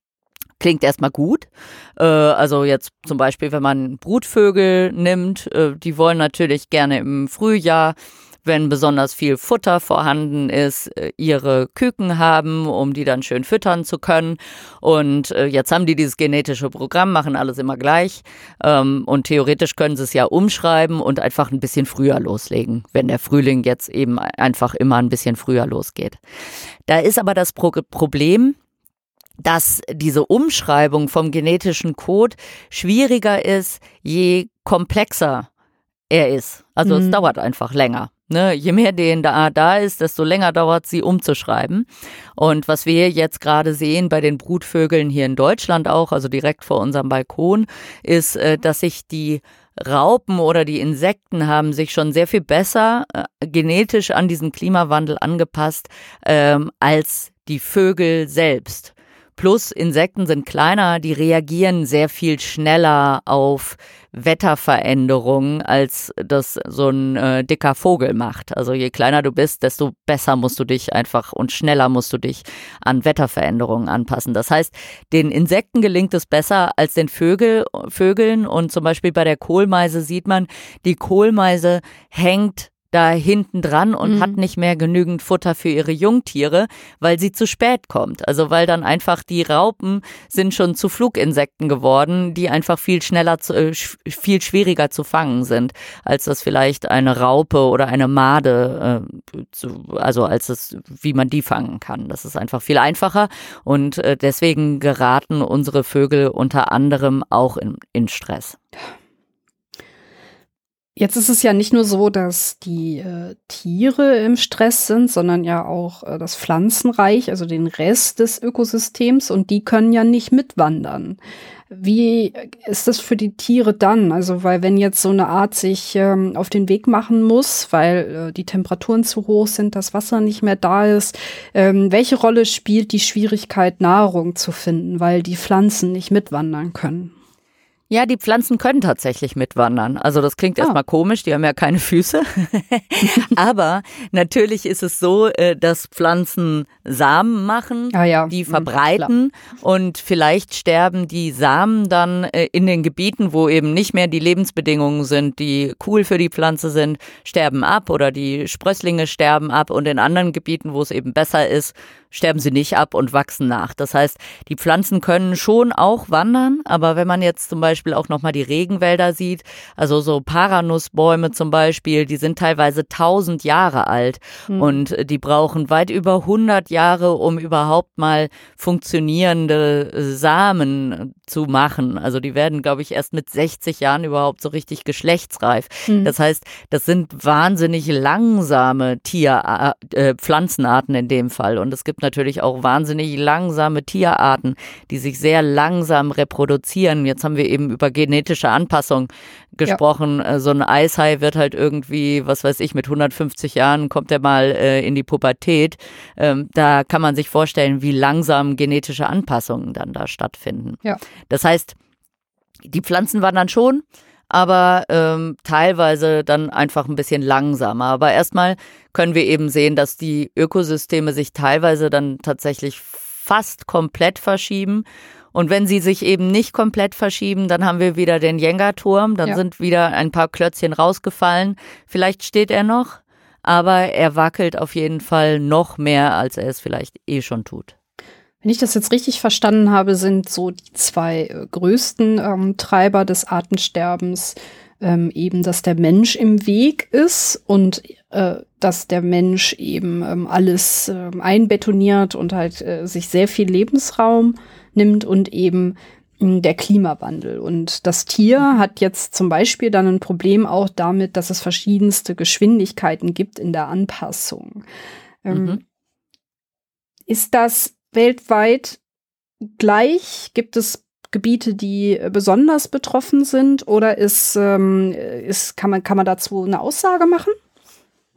Klingt erstmal gut. Äh, also jetzt zum Beispiel, wenn man Brutvögel nimmt, äh, die wollen natürlich gerne im Frühjahr, wenn besonders viel Futter vorhanden ist, ihre Küken haben, um die dann schön füttern zu können. Und jetzt haben die dieses genetische Programm, machen alles immer gleich. Und theoretisch können sie es ja umschreiben und einfach ein bisschen früher loslegen, wenn der Frühling jetzt eben einfach immer ein bisschen früher losgeht. Da ist aber das Pro- Problem, dass diese Umschreibung vom genetischen Code schwieriger ist, je komplexer er ist. Also mhm. es dauert einfach länger. Ne? Je mehr D N A da ist, desto länger dauert sie umzuschreiben. Und was wir jetzt gerade sehen bei den Brutvögeln hier in Deutschland auch, also direkt vor unserem Balkon, ist, äh, dass sich die Raupen oder die Insekten haben sich schon sehr viel besser äh, genetisch an diesen Klimawandel angepasst ähm, als die Vögel selbst. Plus Insekten sind kleiner, die reagieren sehr viel schneller auf Wetterveränderungen, als das so ein äh, dicker Vogel macht. Also je kleiner du bist, desto besser musst du dich einfach und schneller musst du dich an Wetterveränderungen anpassen. Das heißt, den Insekten gelingt es besser als den Vögel, Vögeln. Und zum Beispiel bei der Kohlmeise sieht man, die Kohlmeise hängt da hinten dran und mhm. hat nicht mehr genügend Futter für ihre Jungtiere, weil sie zu spät kommt. Also weil dann einfach die Raupen sind schon zu Fluginsekten geworden, die einfach viel schneller, zu, äh, viel schwieriger zu fangen sind, als das vielleicht eine Raupe oder eine Made, äh, zu, also als es, wie man die fangen kann. Das ist einfach viel einfacher und äh, deswegen geraten unsere Vögel unter anderem auch in, in Stress. Jetzt ist es ja nicht nur so, dass die äh, Tiere im Stress sind, sondern ja auch äh, das Pflanzenreich, also den Rest des Ökosystems, und die können ja nicht mitwandern. Wie ist das für die Tiere dann? Also, weil wenn jetzt so eine Art sich ähm, auf den Weg machen muss, weil äh, die Temperaturen zu hoch sind, das Wasser nicht mehr da ist, ähm, welche Rolle spielt die Schwierigkeit, Nahrung zu finden, weil die Pflanzen nicht mitwandern können? Ja, die Pflanzen können tatsächlich mitwandern. Also das klingt ah. erstmal komisch, die haben ja keine Füße. Aber natürlich ist es so, dass Pflanzen Samen machen, ah ja. die verbreiten mhm, und vielleicht sterben die Samen dann in den Gebieten, wo eben nicht mehr die Lebensbedingungen sind, die cool für die Pflanze sind, sterben ab oder die Sprösslinge sterben ab, und in anderen Gebieten, wo es eben besser ist, sterben sie nicht ab und wachsen nach. Das heißt, die Pflanzen können schon auch wandern, aber wenn man jetzt zum Beispiel auch nochmal die Regenwälder sieht, also so Paranussbäume zum Beispiel, die sind teilweise tausend Jahre alt mhm. und die brauchen weit über hundert Jahre, um überhaupt mal funktionierende Samen zu machen. Also die werden, glaube ich, erst mit sechzig Jahren überhaupt so richtig geschlechtsreif. Mhm. Das heißt, das sind wahnsinnig langsame Tier, äh, Pflanzenarten in dem Fall, und es gibt natürlich auch wahnsinnig langsame Tierarten, die sich sehr langsam reproduzieren. Jetzt haben wir eben über genetische Anpassung gesprochen. Ja. So ein Eishai wird halt irgendwie, was weiß ich, mit hundertfünfzig Jahren kommt er mal äh, in die Pubertät. Ähm, da kann man sich vorstellen, wie langsam genetische Anpassungen dann da stattfinden. Ja. Das heißt, die Pflanzen wandern schon, aber ähm, teilweise dann einfach ein bisschen langsamer. Aber erstmal können wir eben sehen, dass die Ökosysteme sich teilweise dann tatsächlich fast komplett verschieben. Und wenn sie sich eben nicht komplett verschieben, dann haben wir wieder den Jenga-Turm, dann ja. sind wieder ein paar Klötzchen rausgefallen. Vielleicht steht er noch, aber er wackelt auf jeden Fall noch mehr, als er es vielleicht eh schon tut. Wenn ich das jetzt richtig verstanden habe, sind so die zwei äh, größten ähm, Treiber des Artensterbens ähm, eben, dass der Mensch im Weg ist und äh, dass der Mensch eben ähm, alles äh, einbetoniert und halt äh, sich sehr viel Lebensraum nimmt, und eben mh, der Klimawandel. Und das Tier hat jetzt zum Beispiel dann ein Problem auch damit, dass es verschiedenste Geschwindigkeiten gibt in der Anpassung. Ähm, mhm. Ist das weltweit gleich? Gibt es Gebiete, die besonders betroffen sind, oder ist, ähm, ist, kann man, kann man dazu eine Aussage machen?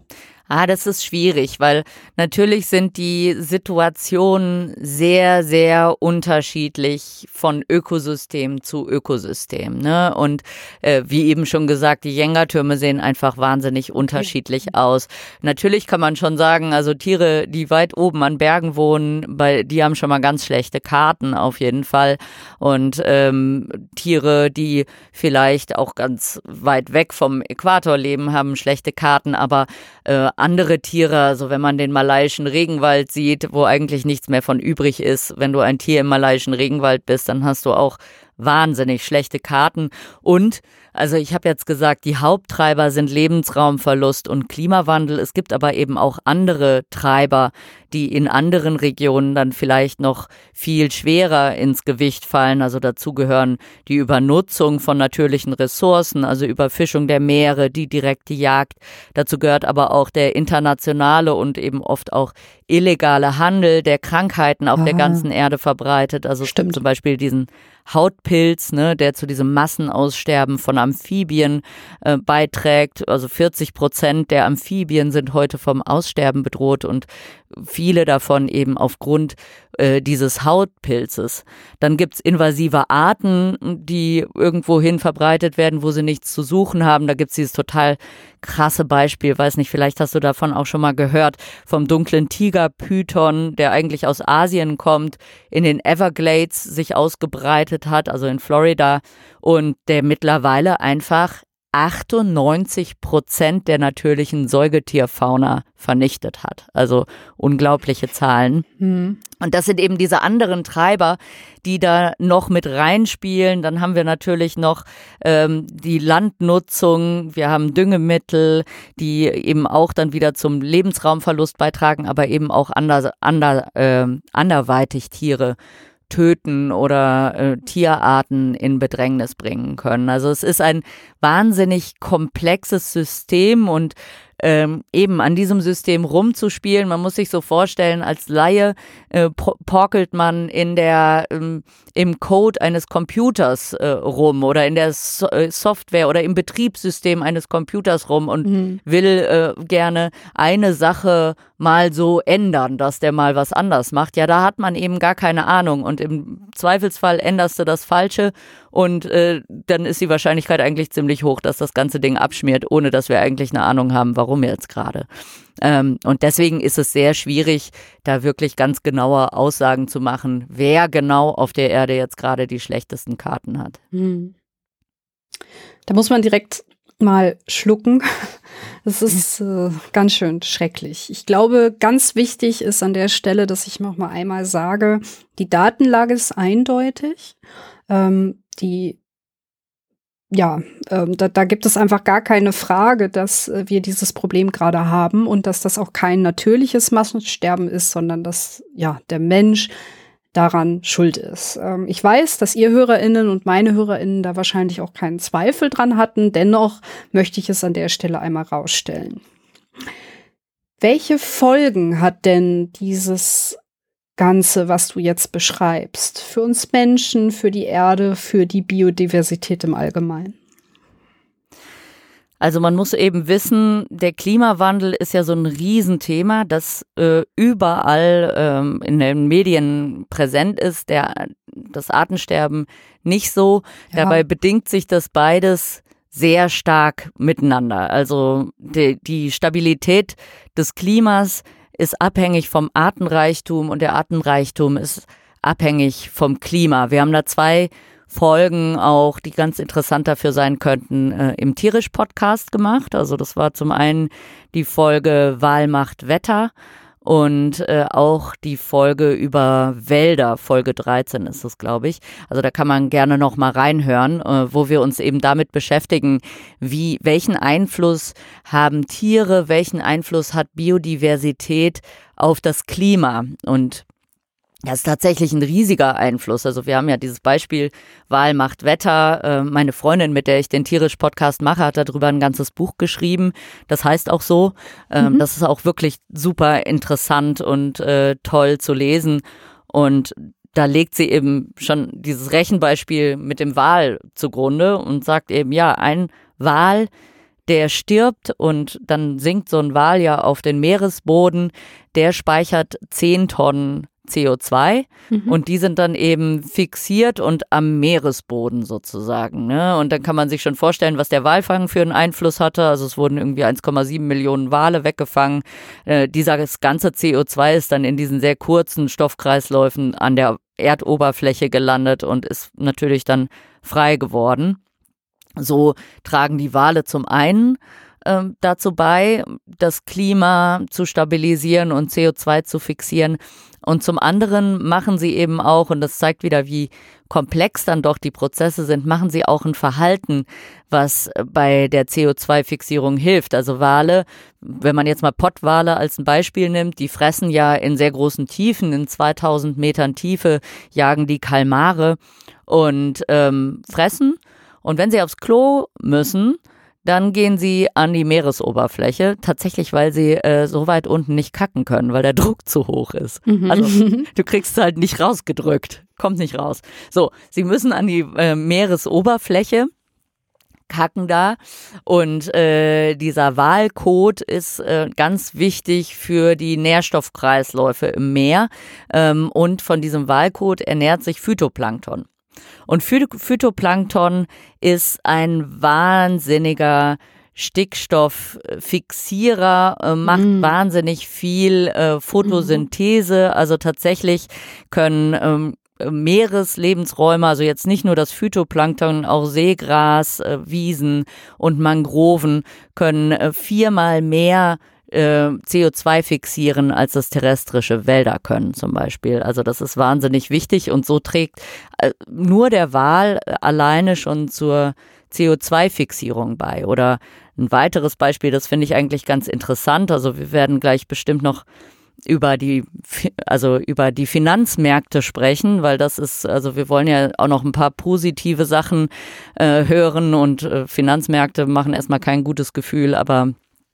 Ah, das ist schwierig, weil natürlich sind die Situationen sehr, sehr unterschiedlich von Ökosystem zu Ökosystem, ne? Und äh, wie eben schon gesagt, die Jenga-Türme sehen einfach wahnsinnig unterschiedlich aus. Natürlich kann man schon sagen, also Tiere, die weit oben an Bergen wohnen, bei, die haben schon mal ganz schlechte Karten auf jeden Fall. Und ähm, Tiere, die vielleicht auch ganz weit weg vom Äquator leben, haben schlechte Karten, aber äh, andere Tiere, also wenn man den malaiischen Regenwald sieht, wo eigentlich nichts mehr von übrig ist, wenn du ein Tier im malaiischen Regenwald bist, dann hast du auch wahnsinnig schlechte Karten. Und, also ich habe jetzt gesagt, die Haupttreiber sind Lebensraumverlust und Klimawandel. Es gibt aber eben auch andere Treiber, die in anderen Regionen dann vielleicht noch viel schwerer ins Gewicht fallen. Also dazu gehören die Übernutzung von natürlichen Ressourcen, also Überfischung der Meere, die direkte Jagd. Dazu gehört aber auch der internationale und eben oft auch illegale Handel, der Krankheiten auf Aha. der ganzen Erde verbreitet. Also es gibt zum Beispiel diesen Hautpilz, ne, der zu diesem Massenaussterben von Amphibien äh, beiträgt. Also vierzig Prozent der Amphibien sind heute vom Aussterben bedroht und viele davon eben aufgrund äh, dieses Hautpilzes. Dann gibt's invasive Arten, die irgendwohin verbreitet werden, wo sie nichts zu suchen haben. Da gibt's dieses total krasse Beispiel, weiß nicht, vielleicht hast du davon auch schon mal gehört, vom dunklen Tigerpython, der eigentlich aus Asien kommt, in den Everglades sich ausgebreitet hat, also in Florida, und der mittlerweile einfach achtundneunzig Prozent der natürlichen Säugetierfauna vernichtet hat. Also unglaubliche Zahlen. Mhm. Und das sind eben diese anderen Treiber, die da noch mit reinspielen. Dann haben wir natürlich noch ähm, die Landnutzung, wir haben Düngemittel, die eben auch dann wieder zum Lebensraumverlust beitragen, aber eben auch ander, ander, äh, anderweitig Tiere töten oder äh, Tierarten in Bedrängnis bringen können. Also es ist ein wahnsinnig komplexes System und ähm, eben an diesem System rumzuspielen. Man muss sich so vorstellen, als Laie äh, porkelt man in der, ähm, im Code eines Computers äh, rum oder in der so- äh, Software oder im Betriebssystem eines Computers rum und mhm. will äh, gerne eine Sache mal so ändern, dass der mal was anders macht. Ja, da hat man eben gar keine Ahnung und im Zweifelsfall änderst du das Falsche und äh, dann ist die Wahrscheinlichkeit eigentlich ziemlich hoch, dass das ganze Ding abschmiert, ohne dass wir eigentlich eine Ahnung haben, warum jetzt gerade. Ähm, und deswegen ist es sehr schwierig, da wirklich ganz genaue Aussagen zu machen, wer genau auf der Erde jetzt gerade die schlechtesten Karten hat. Hm. Da muss man direkt mal schlucken. Das ist äh, ganz schön schrecklich. Ich glaube, ganz wichtig ist an der Stelle, dass ich noch mal einmal sage, die Datenlage ist eindeutig. Ähm, die Ja, ähm, da, da gibt es einfach gar keine Frage, dass äh, wir dieses Problem gerade haben und dass das auch kein natürliches Massensterben ist, sondern dass ja der Mensch daran schuld ist. Ähm, ich weiß, dass ihr HörerInnen und meine HörerInnen da wahrscheinlich auch keinen Zweifel dran hatten. Dennoch möchte ich es an der Stelle einmal rausstellen. Welche Folgen hat denn dieses Ganze, was du jetzt beschreibst, für uns Menschen, für die Erde, für die Biodiversität im Allgemeinen? Also man muss eben wissen, der Klimawandel ist ja so ein Riesenthema, das äh, überall ähm, in den Medien präsent ist. Der, das Artensterben nicht so. Ja. Dabei bedingt sich das beides sehr stark miteinander. Also die, die Stabilität des Klimas ist abhängig vom Artenreichtum und der Artenreichtum ist abhängig vom Klima. Wir haben da zwei Folgen auch, die ganz interessant dafür sein könnten, äh, im Tierisch-Podcast gemacht. Also das war zum einen die Folge Wahl macht Wetter und äh, auch die Folge über Wälder, Folge dreizehn ist es, glaube ich. Also da kann man gerne noch mal reinhören, äh, wo wir uns eben damit beschäftigen, wie, welchen Einfluss haben Tiere, welchen Einfluss hat Biodiversität auf das Klima. Und das ist tatsächlich ein riesiger Einfluss. Also wir haben ja dieses Beispiel Wahl macht Wetter. Meine Freundin, mit der ich den Tierisch-Podcast mache, hat darüber ein ganzes Buch geschrieben. Das heißt auch so. Mhm. Das ist auch wirklich super interessant und äh, toll zu lesen. Und da legt sie eben schon dieses Rechenbeispiel mit dem Wal zugrunde und sagt eben, ja, ein Wal, der stirbt und dann sinkt so ein Wal ja auf den Meeresboden, der speichert zehn Tonnen C O zwei mhm. und die sind dann eben fixiert und am Meeresboden sozusagen. Ne? Und dann kann man sich schon vorstellen, was der Walfang für einen Einfluss hatte. Also es wurden irgendwie eins Komma sieben Millionen Wale weggefangen. Äh, dieses ganze C O zwei ist dann in diesen sehr kurzen Stoffkreisläufen an der Erdoberfläche gelandet und ist natürlich dann frei geworden. So tragen die Wale zum einen äh, dazu bei, das Klima zu stabilisieren und C O zwei zu fixieren. Und zum anderen machen sie eben auch, und das zeigt wieder, wie komplex dann doch die Prozesse sind, machen sie auch ein Verhalten, was bei der C O zwei Fixierung hilft. Also Wale, wenn man jetzt mal Pottwale als ein Beispiel nimmt, die fressen ja in sehr großen Tiefen, in zweitausend Metern Tiefe jagen die Kalmare und ähm, fressen. Und wenn sie aufs Klo müssen, dann gehen sie an die Meeresoberfläche, tatsächlich, weil sie äh, so weit unten nicht kacken können, weil der Druck zu hoch ist. Mhm. Also du kriegst es halt nicht rausgedrückt, kommt nicht raus. So, sie müssen an die äh, Meeresoberfläche, kacken da und äh, dieser Walkot ist äh, ganz wichtig für die Nährstoffkreisläufe im Meer ähm, und von diesem Walkot ernährt sich Phytoplankton. Und Phytoplankton ist ein wahnsinniger Stickstofffixierer, äh, macht mm. wahnsinnig viel äh, Photosynthese. Also tatsächlich können ähm, Meereslebensräume, also jetzt nicht nur das Phytoplankton, auch Seegras, äh, Wiesen und Mangroven können äh, viermal mehr C O zwei fixieren, als das terrestrische Wälder können zum Beispiel. Also das ist wahnsinnig wichtig und so trägt nur der Wal alleine schon zur C O zwei Fixierung bei. Oder ein weiteres Beispiel, das finde ich eigentlich ganz interessant. Also wir werden gleich bestimmt noch über die, also über die Finanzmärkte sprechen, weil das ist, also wir wollen ja auch noch ein paar positive Sachen äh, hören und äh, Finanzmärkte machen erstmal kein gutes Gefühl, aber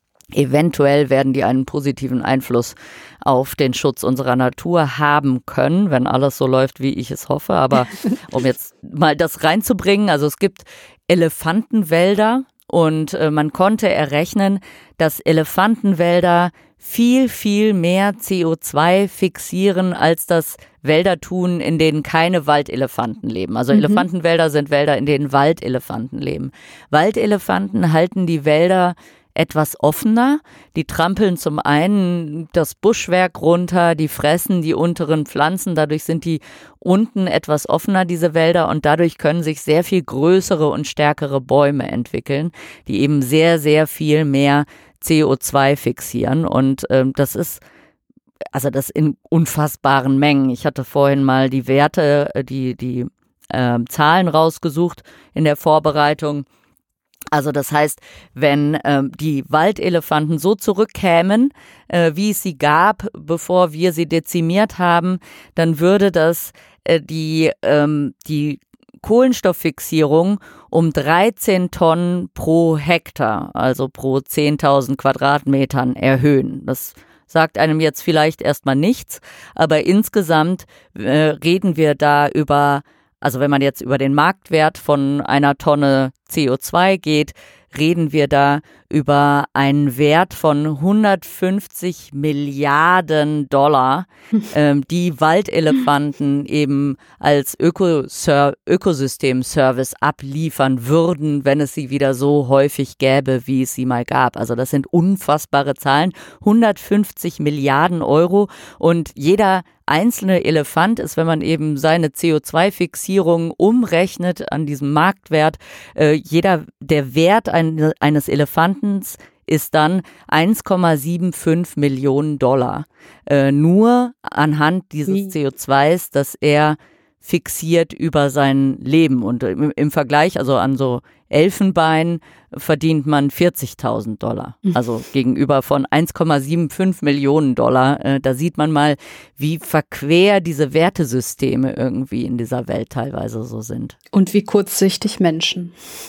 eventuell werden die einen positiven Einfluss auf den Schutz unserer Natur haben können, wenn alles so läuft, wie ich es hoffe. Aber um jetzt mal das reinzubringen, also es gibt Elefantenwälder und äh, man konnte errechnen, dass Elefantenwälder viel, viel mehr C O zwei fixieren, als das Wälder tun, in denen keine Waldelefanten leben. Also mhm. Elefantenwälder sind Wälder, in denen Waldelefanten leben. Waldelefanten halten die Wälder etwas offener. Die trampeln zum einen das Buschwerk runter, die fressen die unteren Pflanzen, dadurch sind die unten etwas offener, diese Wälder, und dadurch können sich sehr viel größere und stärkere Bäume entwickeln, die eben sehr, sehr viel mehr C O zwei fixieren, und ähm, das ist also das in unfassbaren Mengen. Ich hatte vorhin mal die Werte, die, die äh, Zahlen rausgesucht in der Vorbereitung. Also das heißt, wenn ähm, die Waldelefanten so zurückkämen, äh, wie es sie gab, bevor wir sie dezimiert haben, dann würde das äh, die, ähm, die Kohlenstofffixierung um dreizehn Tonnen pro Hektar, also pro zehntausend Quadratmetern erhöhen. Das sagt einem jetzt vielleicht erstmal nichts, aber insgesamt äh, reden wir da über, also wenn man jetzt über den Marktwert von einer Tonne C O zwei geht, reden wir da über einen Wert von hundertfünfzig Milliarden Dollar, ähm, die Waldelefanten eben als Ökoser- Ökosystemservice abliefern würden, wenn es sie wieder so häufig gäbe, wie es sie mal gab. Also das sind unfassbare Zahlen, hundertfünfzig Milliarden Euro, und jeder einzelne Elefant ist, wenn man eben seine C O zwei Fixierung umrechnet an diesem Marktwert, äh, jeder, der Wert ein, eines Elefantens ist dann eins Komma fünfundsiebzig Millionen Dollar. Äh, nur anhand dieses Wie? C O zwei, das er fixiert über sein Leben. Und im, im Vergleich, also an so Elfenbein, verdient man vierzigtausend Dollar. Also gegenüber von eins Komma fünfundsiebzig Millionen Dollar. Äh, da sieht man mal, wie verquer diese Wertesysteme irgendwie in dieser Welt teilweise so sind. Und wie kurzsichtig Menschen.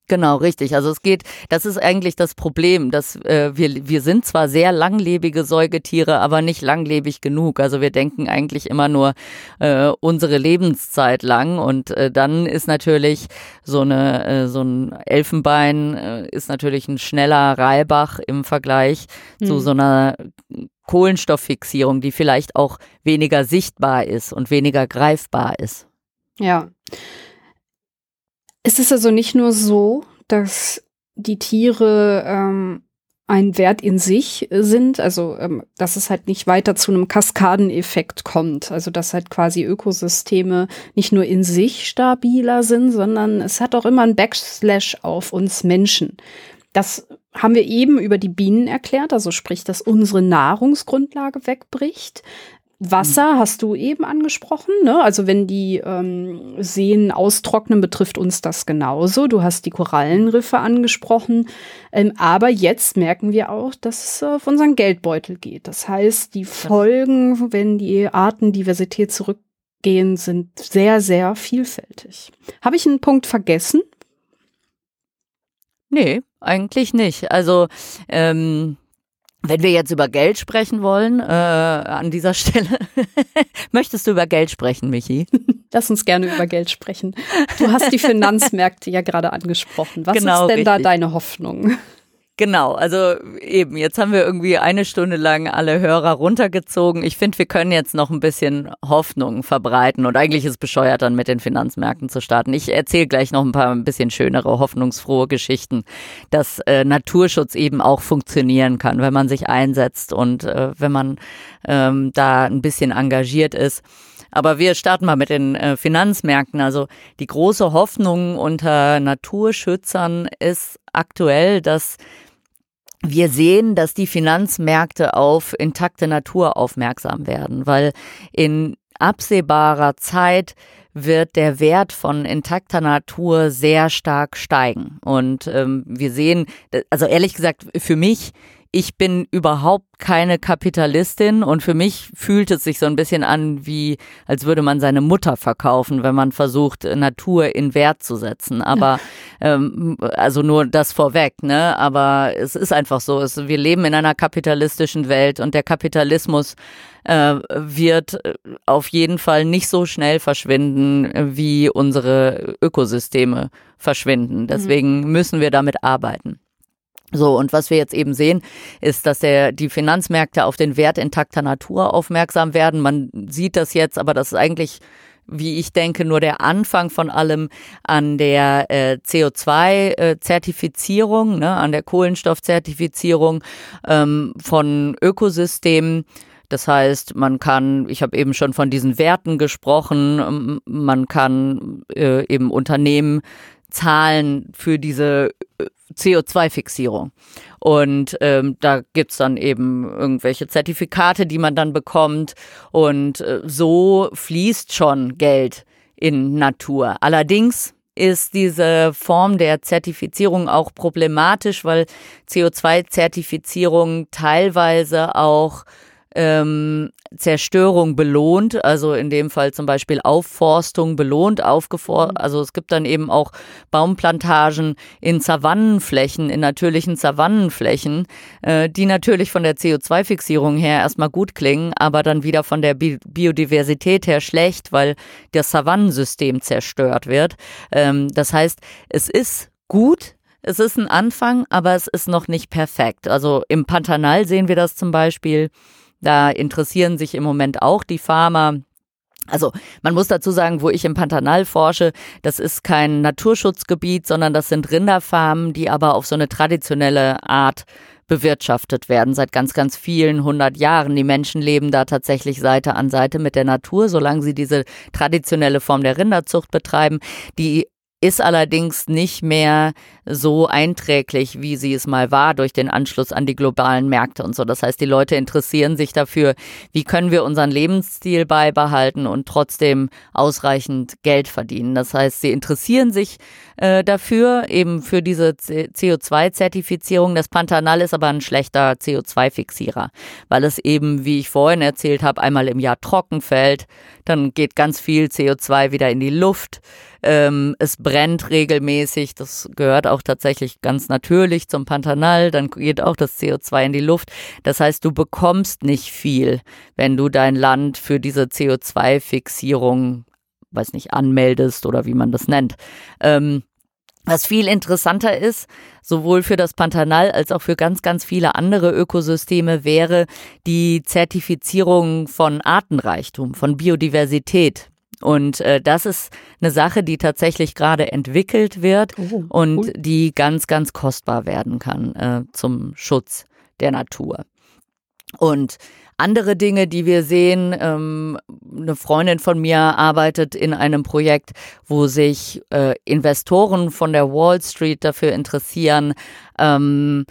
Genau, richtig. Also es geht, das ist eigentlich das Problem, dass äh, wir wir sind zwar sehr langlebige Säugetiere, aber nicht langlebig genug. Also wir denken eigentlich immer nur äh, unsere Lebenszeit lang und äh, dann ist natürlich so eine äh, so ein Elfenbein äh, ist natürlich ein schneller Reibach im Vergleich hm. zu so einer Kohlenstofffixierung, die vielleicht auch weniger sichtbar ist und weniger greifbar ist. Ja. Es ist also nicht nur so, dass die Tiere ähm, ein Wert in sich sind, also ähm, dass es halt nicht weiter zu einem Kaskadeneffekt kommt, also dass halt quasi Ökosysteme nicht nur in sich stabiler sind, sondern es hat auch immer einen Backslash auf uns Menschen. Das haben wir eben über die Bienen erklärt, also sprich, dass unsere Nahrungsgrundlage wegbricht. Wasser hast du eben angesprochen, ne? Also wenn die ähm, Seen austrocknen, betrifft uns das genauso. Du hast die Korallenriffe angesprochen. Ähm, aber jetzt merken wir auch, dass es auf unseren Geldbeutel geht. Das heißt, die Folgen, wenn die Artendiversität zurückgehen, sind sehr, sehr vielfältig. Habe ich einen Punkt vergessen? Nee, eigentlich nicht. Also ähm wenn wir jetzt über Geld sprechen wollen, äh, an dieser Stelle, möchtest du über Geld sprechen, Michi? Lass uns gerne über Geld sprechen. Du hast die Finanzmärkte ja gerade angesprochen. Was genau, ist denn richtig. da deine Hoffnung? Genau, also eben, jetzt haben wir irgendwie eine Stunde lang alle Hörer runtergezogen. Ich finde, wir können jetzt noch ein bisschen Hoffnung verbreiten und eigentlich ist es bescheuert, dann mit den Finanzmärkten zu starten. Ich erzähle gleich noch ein paar ein bisschen schönere, hoffnungsfrohe Geschichten, dass äh, Naturschutz eben auch funktionieren kann, wenn man sich einsetzt und äh, wenn man ähm, da ein bisschen engagiert ist. Aber wir starten mal mit den äh, Finanzmärkten. Also die große Hoffnung unter Naturschützern ist aktuell, dass wir sehen, dass die Finanzmärkte auf intakte Natur aufmerksam werden, weil in absehbarer Zeit wird der Wert von intakter Natur sehr stark steigen. Und ähm, wir sehen, also ehrlich gesagt, für mich, ich bin überhaupt keine Kapitalistin und für mich fühlt es sich so ein bisschen an, wie als würde man seine Mutter verkaufen, wenn man versucht, Natur in Wert zu setzen. Aber ähm, also nur das vorweg, ne? Aber es ist einfach so, es, wir leben in einer kapitalistischen Welt und der Kapitalismus äh, wird auf jeden Fall nicht so schnell verschwinden, wie unsere Ökosysteme verschwinden. Deswegen mhm. müssen wir damit arbeiten. So, und was wir jetzt eben sehen, ist, dass der, die Finanzmärkte auf den Wert intakter Natur aufmerksam werden. Man sieht das jetzt, aber das ist eigentlich, wie ich denke, nur der Anfang von allem an der äh, C O zwei Zertifizierung, ne, an der Kohlenstoffzertifizierung ähm, von Ökosystemen. Das heißt, man kann, ich habe eben schon von diesen Werten gesprochen, man kann äh, eben Unternehmen zahlen für diese C O zwei Fixierung. Und ähm, da gibt's dann eben irgendwelche Zertifikate, die man dann bekommt. Und äh, so fließt schon Geld in Natur. Allerdings ist diese Form der Zertifizierung auch problematisch, weil C O zwei Zertifizierung teilweise auch ähm, Zerstörung belohnt, also in dem Fall zum Beispiel Aufforstung belohnt, aufgefor- also es gibt dann eben auch Baumplantagen in Savannenflächen, in natürlichen Savannenflächen, äh, die natürlich von der C O zwei Fixierung her erstmal gut klingen, aber dann wieder von der Bi- Biodiversität her schlecht, weil das Savannensystem zerstört wird. Ähm, das heißt, es ist gut, es ist ein Anfang, aber es ist noch nicht perfekt. Also im Pantanal sehen wir das zum Beispiel. Da interessieren sich im Moment auch die Farmer. Also man muss dazu sagen, wo ich im Pantanal forsche, das ist kein Naturschutzgebiet, sondern das sind Rinderfarmen, die aber auf so eine traditionelle Art bewirtschaftet werden, seit ganz, ganz vielen hundert Jahren. Die Menschen leben da tatsächlich Seite an Seite mit der Natur, solange sie diese traditionelle Form der Rinderzucht betreiben. Die ist allerdings nicht mehr so einträglich, wie sie es mal war durch den Anschluss an die globalen Märkte und so. Das heißt, die Leute interessieren sich dafür, wie können wir unseren Lebensstil beibehalten und trotzdem ausreichend Geld verdienen. Das heißt, sie interessieren sich äh, dafür, eben für diese C O zwei Zertifizierung. Das Pantanal ist aber ein schlechter C O zwei Fixierer, weil es eben, wie ich vorhin erzählt habe, einmal im Jahr trocken fällt. Dann geht ganz viel C O zwei wieder in die Luft. ähm, es brennt regelmäßig, das gehört auch tatsächlich ganz natürlich zum Pantanal, dann geht auch das C O zwei in die Luft. Das heißt, du bekommst nicht viel, wenn du dein Land für diese C O zwei Fixierung, weiß nicht, anmeldest oder wie man das nennt. Ähm, Was viel interessanter ist, sowohl für das Pantanal als auch für ganz, ganz viele andere Ökosysteme, wäre die Zertifizierung von Artenreichtum, von Biodiversität. Und äh, das ist eine Sache, die tatsächlich gerade entwickelt wird oh, und cool. die ganz, ganz kostbar werden kann äh, zum Schutz der Natur. Und andere Dinge, die wir sehen, ähm, eine Freundin von mir arbeitet in einem Projekt, wo sich äh, Investoren von der Wall Street dafür interessieren, ähm,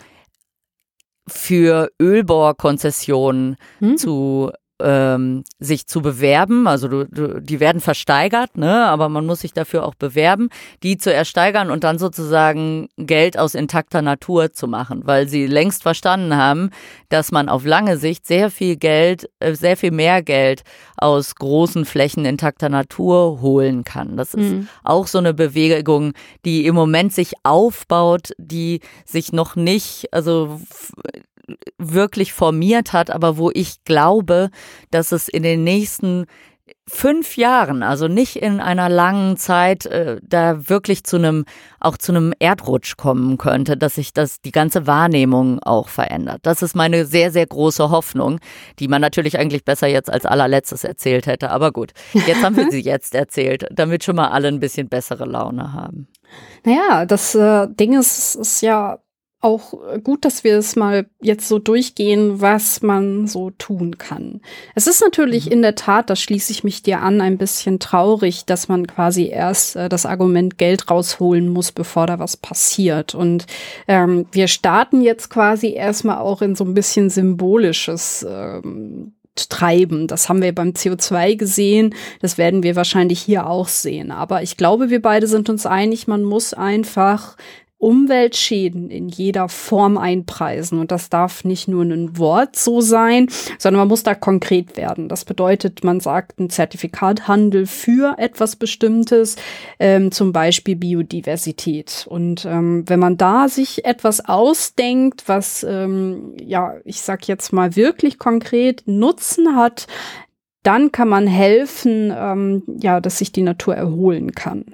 für Ölbohrkonzessionen hm. zu ähm, sich zu bewerben, also du, du, die werden versteigert, ne, aber man muss sich dafür auch bewerben, die zu ersteigern und dann sozusagen Geld aus intakter Natur zu machen, weil sie längst verstanden haben, dass man auf lange Sicht sehr viel Geld, äh, sehr viel mehr Geld aus großen Flächen intakter Natur holen kann. Das ist mhm. auch so eine Bewegung, die im Moment sich aufbaut, die sich noch nicht, also f- wirklich formiert hat, aber wo ich glaube, dass es in den nächsten fünf Jahren, also nicht in einer langen Zeit, äh, da wirklich zu einem, auch zu einem Erdrutsch kommen könnte, dass sich das, die ganze Wahrnehmung auch verändert. Das ist meine sehr, sehr große Hoffnung, die man natürlich eigentlich besser jetzt als allerletztes erzählt hätte. Aber gut, jetzt haben wir sie jetzt erzählt, damit schon mal alle ein bisschen bessere Laune haben. Naja, das äh, Ding ist, ist ja auch gut, dass wir es mal jetzt so durchgehen, was man so tun kann. Es ist natürlich mhm. in der Tat, da schließe ich mich dir an, ein bisschen traurig, dass man quasi erst äh, das Argument Geld rausholen muss, bevor da was passiert. Und ähm, wir starten jetzt quasi erstmal auch in so ein bisschen symbolisches ähm, treiben. Das haben wir beim C O zwei gesehen, das werden wir wahrscheinlich hier auch sehen. Aber ich glaube, wir beide sind uns einig, man muss einfach Umweltschäden in jeder Form einpreisen. Und das darf nicht nur ein Wort so sein, sondern man muss da konkret werden. Das bedeutet, man sagt ein Zertifikathandel für etwas Bestimmtes, ähm, zum Beispiel Biodiversität. Und ähm, wenn man da sich etwas ausdenkt, was, ähm, ja, ich sag jetzt mal wirklich konkret Nutzen hat, dann kann man helfen, ähm, ja, dass sich die Natur erholen kann.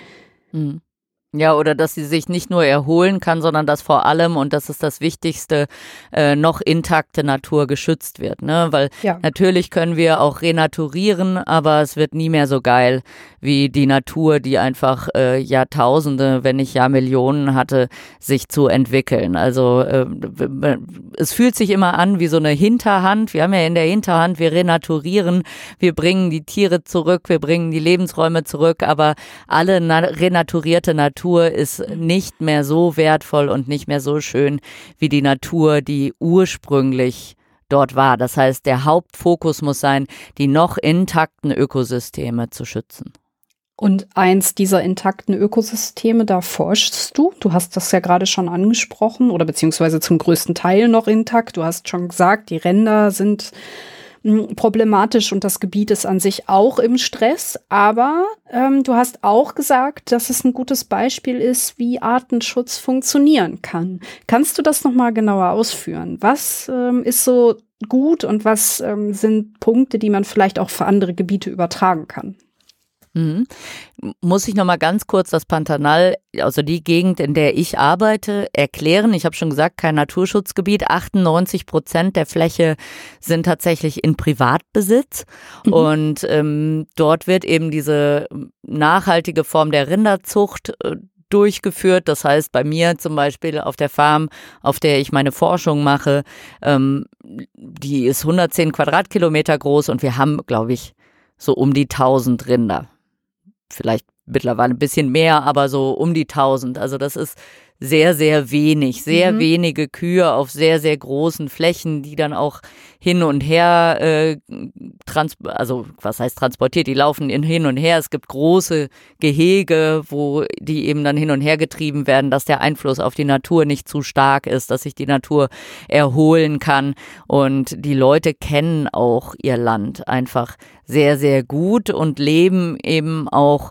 Mhm. Ja, oder dass sie sich nicht nur erholen kann, sondern dass vor allem, und das ist das Wichtigste, äh, noch intakte Natur geschützt wird, ne? Weil ja. natürlich können wir auch renaturieren, aber es wird nie mehr so geil wie die Natur, die einfach äh, Jahrtausende, wenn nicht Jahrmillionen hatte, sich zu entwickeln. Also äh, es fühlt sich immer an wie so eine Hinterhand. Wir haben ja in der Hinterhand, wir renaturieren, wir bringen die Tiere zurück, wir bringen die Lebensräume zurück, aber alle na- renaturierte Natur ist nicht mehr so wertvoll und nicht mehr so schön wie die Natur, die ursprünglich dort war. Das heißt, der Hauptfokus muss sein, die noch intakten Ökosysteme zu schützen. Und eins dieser intakten Ökosysteme, da forschst du. Du hast das ja gerade schon angesprochen oder beziehungsweise zum größten Teil noch intakt. Du hast schon gesagt, die Ränder sind problematisch und das Gebiet ist an sich auch im Stress. Aber ähm, du hast auch gesagt, dass es ein gutes Beispiel ist, wie Artenschutz funktionieren kann. Kannst du das nochmal genauer ausführen? Was ähm, ist so gut und was ähm, sind Punkte, die man vielleicht auch für andere Gebiete übertragen kann? Mhm. Muss ich noch mal ganz kurz das Pantanal, also die Gegend, in der ich arbeite, erklären. Ich habe schon gesagt, kein Naturschutzgebiet. achtundneunzig Prozent der Fläche sind tatsächlich in Privatbesitz. Mhm. Und ähm, dort wird eben diese nachhaltige Form der Rinderzucht äh, durchgeführt. Das heißt, bei mir zum Beispiel auf der Farm, auf der ich meine Forschung mache, ähm, die ist hundertzehn Quadratkilometer groß und wir haben, glaube ich, so um die tausend Rinder. Vielleicht mittlerweile ein bisschen mehr, aber so um die tausend. Also das ist sehr, sehr wenig. Sehr mhm. wenige Kühe auf sehr, sehr großen Flächen, die dann auch hin und her, äh, trans- also was heißt transportiert, die laufen in, hin und her. Es gibt große Gehege, wo die eben dann hin und her getrieben werden, dass der Einfluss auf die Natur nicht zu stark ist, dass sich die Natur erholen kann. Und die Leute kennen auch ihr Land einfach sehr, sehr gut und leben eben auch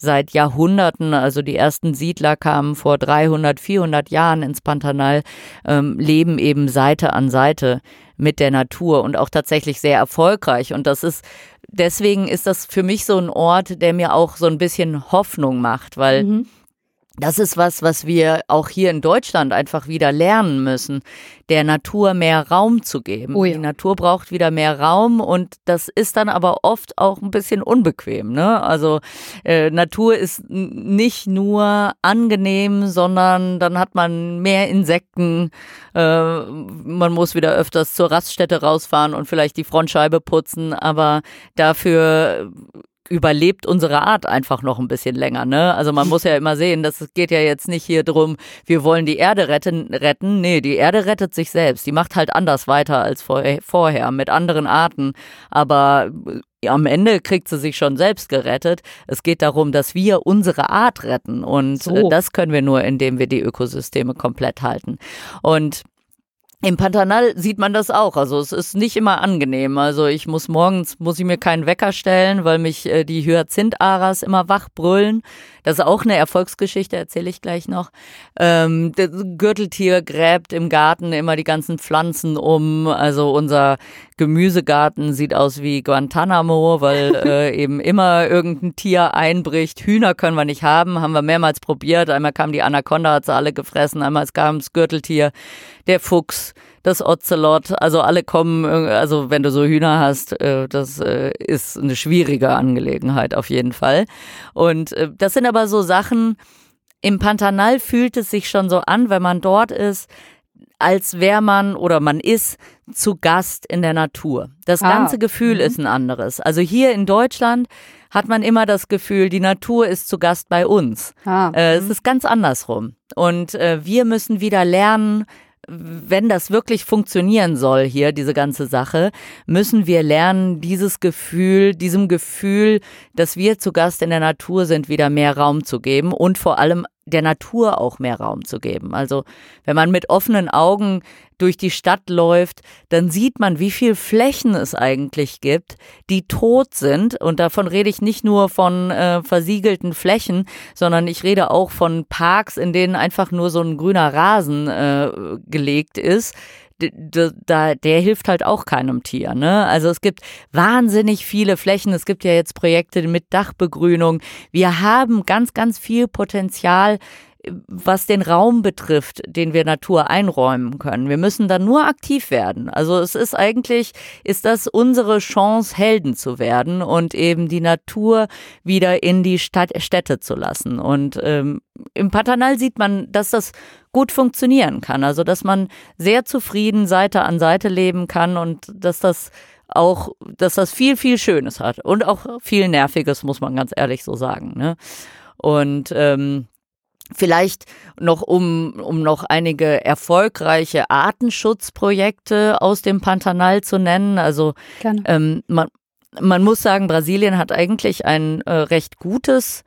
seit Jahrhunderten, also die ersten Siedler kamen vor dreihundert, vierhundert Jahren ins Pantanal, ähm, leben eben Seite an Seite mit der Natur und auch tatsächlich sehr erfolgreich. Und das ist, deswegen ist das für mich so ein Ort, der mir auch so ein bisschen Hoffnung macht, weil mhm. das ist was, was wir auch hier in Deutschland einfach wieder lernen müssen, der Natur mehr Raum zu geben. Oh ja. Die Natur braucht wieder mehr Raum und das ist dann aber oft auch ein bisschen unbequem, ne? Also äh, Natur ist nicht nur angenehm, sondern dann hat man mehr Insekten, äh, man muss wieder öfters zur Raststätte rausfahren und vielleicht die Frontscheibe putzen, aber dafür überlebt unsere Art einfach noch ein bisschen länger, ne? Also man muss ja immer sehen, das geht ja jetzt nicht hier drum, wir wollen die Erde retten, retten. Nee, die Erde rettet sich selbst. Die macht halt anders weiter als vorher, mit anderen Arten. Aber am Ende kriegt sie sich schon selbst gerettet. Es geht darum, dass wir unsere Art retten. Und so. Das können wir nur, indem wir die Ökosysteme komplett halten. Und im Pantanal sieht man das auch, also es ist nicht immer angenehm, also ich muss morgens, muss ich mir keinen Wecker stellen, weil mich äh, die Hyazintharas immer wach brüllen. Das ist auch eine Erfolgsgeschichte, erzähle ich gleich noch. Ähm, das Gürteltier gräbt im Garten immer die ganzen Pflanzen um, also unser Gemüsegarten sieht aus wie Guantanamo, weil äh, eben immer irgendein Tier einbricht. Hühner können wir nicht haben, haben wir mehrmals probiert. Einmal kam die Anaconda, hat sie alle gefressen, einmal kam das Gürteltier, der Fuchs, das Ocelot, also alle kommen, also wenn du so Hühner hast, das ist eine schwierige Angelegenheit auf jeden Fall. Und das sind aber so Sachen, im Pantanal fühlt es sich schon so an, wenn man dort ist, als wäre man oder man ist zu Gast in der Natur. Das ganze ah. Gefühl mhm. ist ein anderes. Also hier in Deutschland hat man immer das Gefühl, die Natur ist zu Gast bei uns. Ah. Äh, es ist ganz andersrum. Und äh, wir müssen wieder lernen, wenn das wirklich funktionieren soll hier, diese ganze Sache, müssen wir lernen, dieses Gefühl, diesem Gefühl, dass wir zu Gast in der Natur sind, wieder mehr Raum zu geben und vor allem der Natur auch mehr Raum zu geben. Also wenn man mit offenen Augen durch die Stadt läuft, dann sieht man, wie viel Flächen es eigentlich gibt, die tot sind. Und davon rede ich nicht nur von äh, versiegelten Flächen, sondern ich rede auch von Parks, in denen einfach nur so ein grüner Rasen äh, gelegt ist. Da, da, der hilft halt auch keinem Tier, ne? Also es gibt wahnsinnig viele Flächen. Es gibt ja jetzt Projekte mit Dachbegrünung. Wir haben ganz, ganz viel Potenzial, was den Raum betrifft, den wir Natur einräumen können. Wir müssen da nur aktiv werden. Also es ist eigentlich, ist das unsere Chance, Helden zu werden und eben die Natur wieder in die Stadt, Städte zu lassen. Und ähm, im Pantanal sieht man, dass das gut funktionieren kann. Also dass man sehr zufrieden Seite an Seite leben kann und dass das auch, dass das viel, viel Schönes hat und auch viel Nerviges, muss man ganz ehrlich so sagen, ne? Und ähm, vielleicht noch, um, um noch einige erfolgreiche Artenschutzprojekte aus dem Pantanal zu nennen. Also ähm, man, man muss sagen, Brasilien hat eigentlich ein äh, recht gutes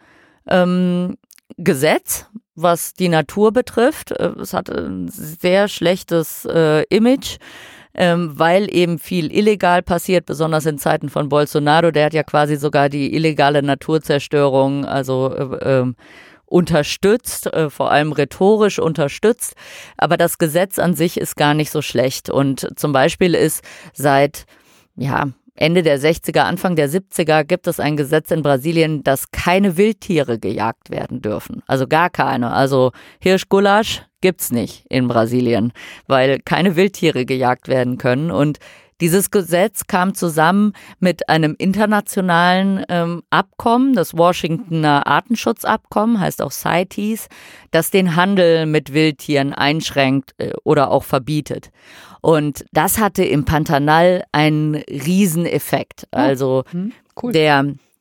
ähm, Gesetz, was die Natur betrifft. Es hat ein sehr schlechtes äh, Image, ähm, weil eben viel illegal passiert, besonders in Zeiten von Bolsonaro. Der hat ja quasi sogar die illegale Naturzerstörung, also äh, äh, unterstützt, äh, vor allem rhetorisch unterstützt. Aber das Gesetz an sich ist gar nicht so schlecht. Und zum Beispiel ist seit, ja, Ende der sechziger, Anfang der siebziger gibt es ein Gesetz in Brasilien, dass keine Wildtiere gejagt werden dürfen. Also gar keine. Also Hirschgulasch gibt's nicht in Brasilien, weil keine Wildtiere gejagt werden können. Und dieses Gesetz kam zusammen mit einem internationalen ähm, Abkommen, das Washingtoner Artenschutzabkommen, heißt auch CITES, das den Handel mit Wildtieren einschränkt äh, oder auch verbietet. Und das hatte im Pantanal einen Rieseneffekt. Also oh, hm, cool. der,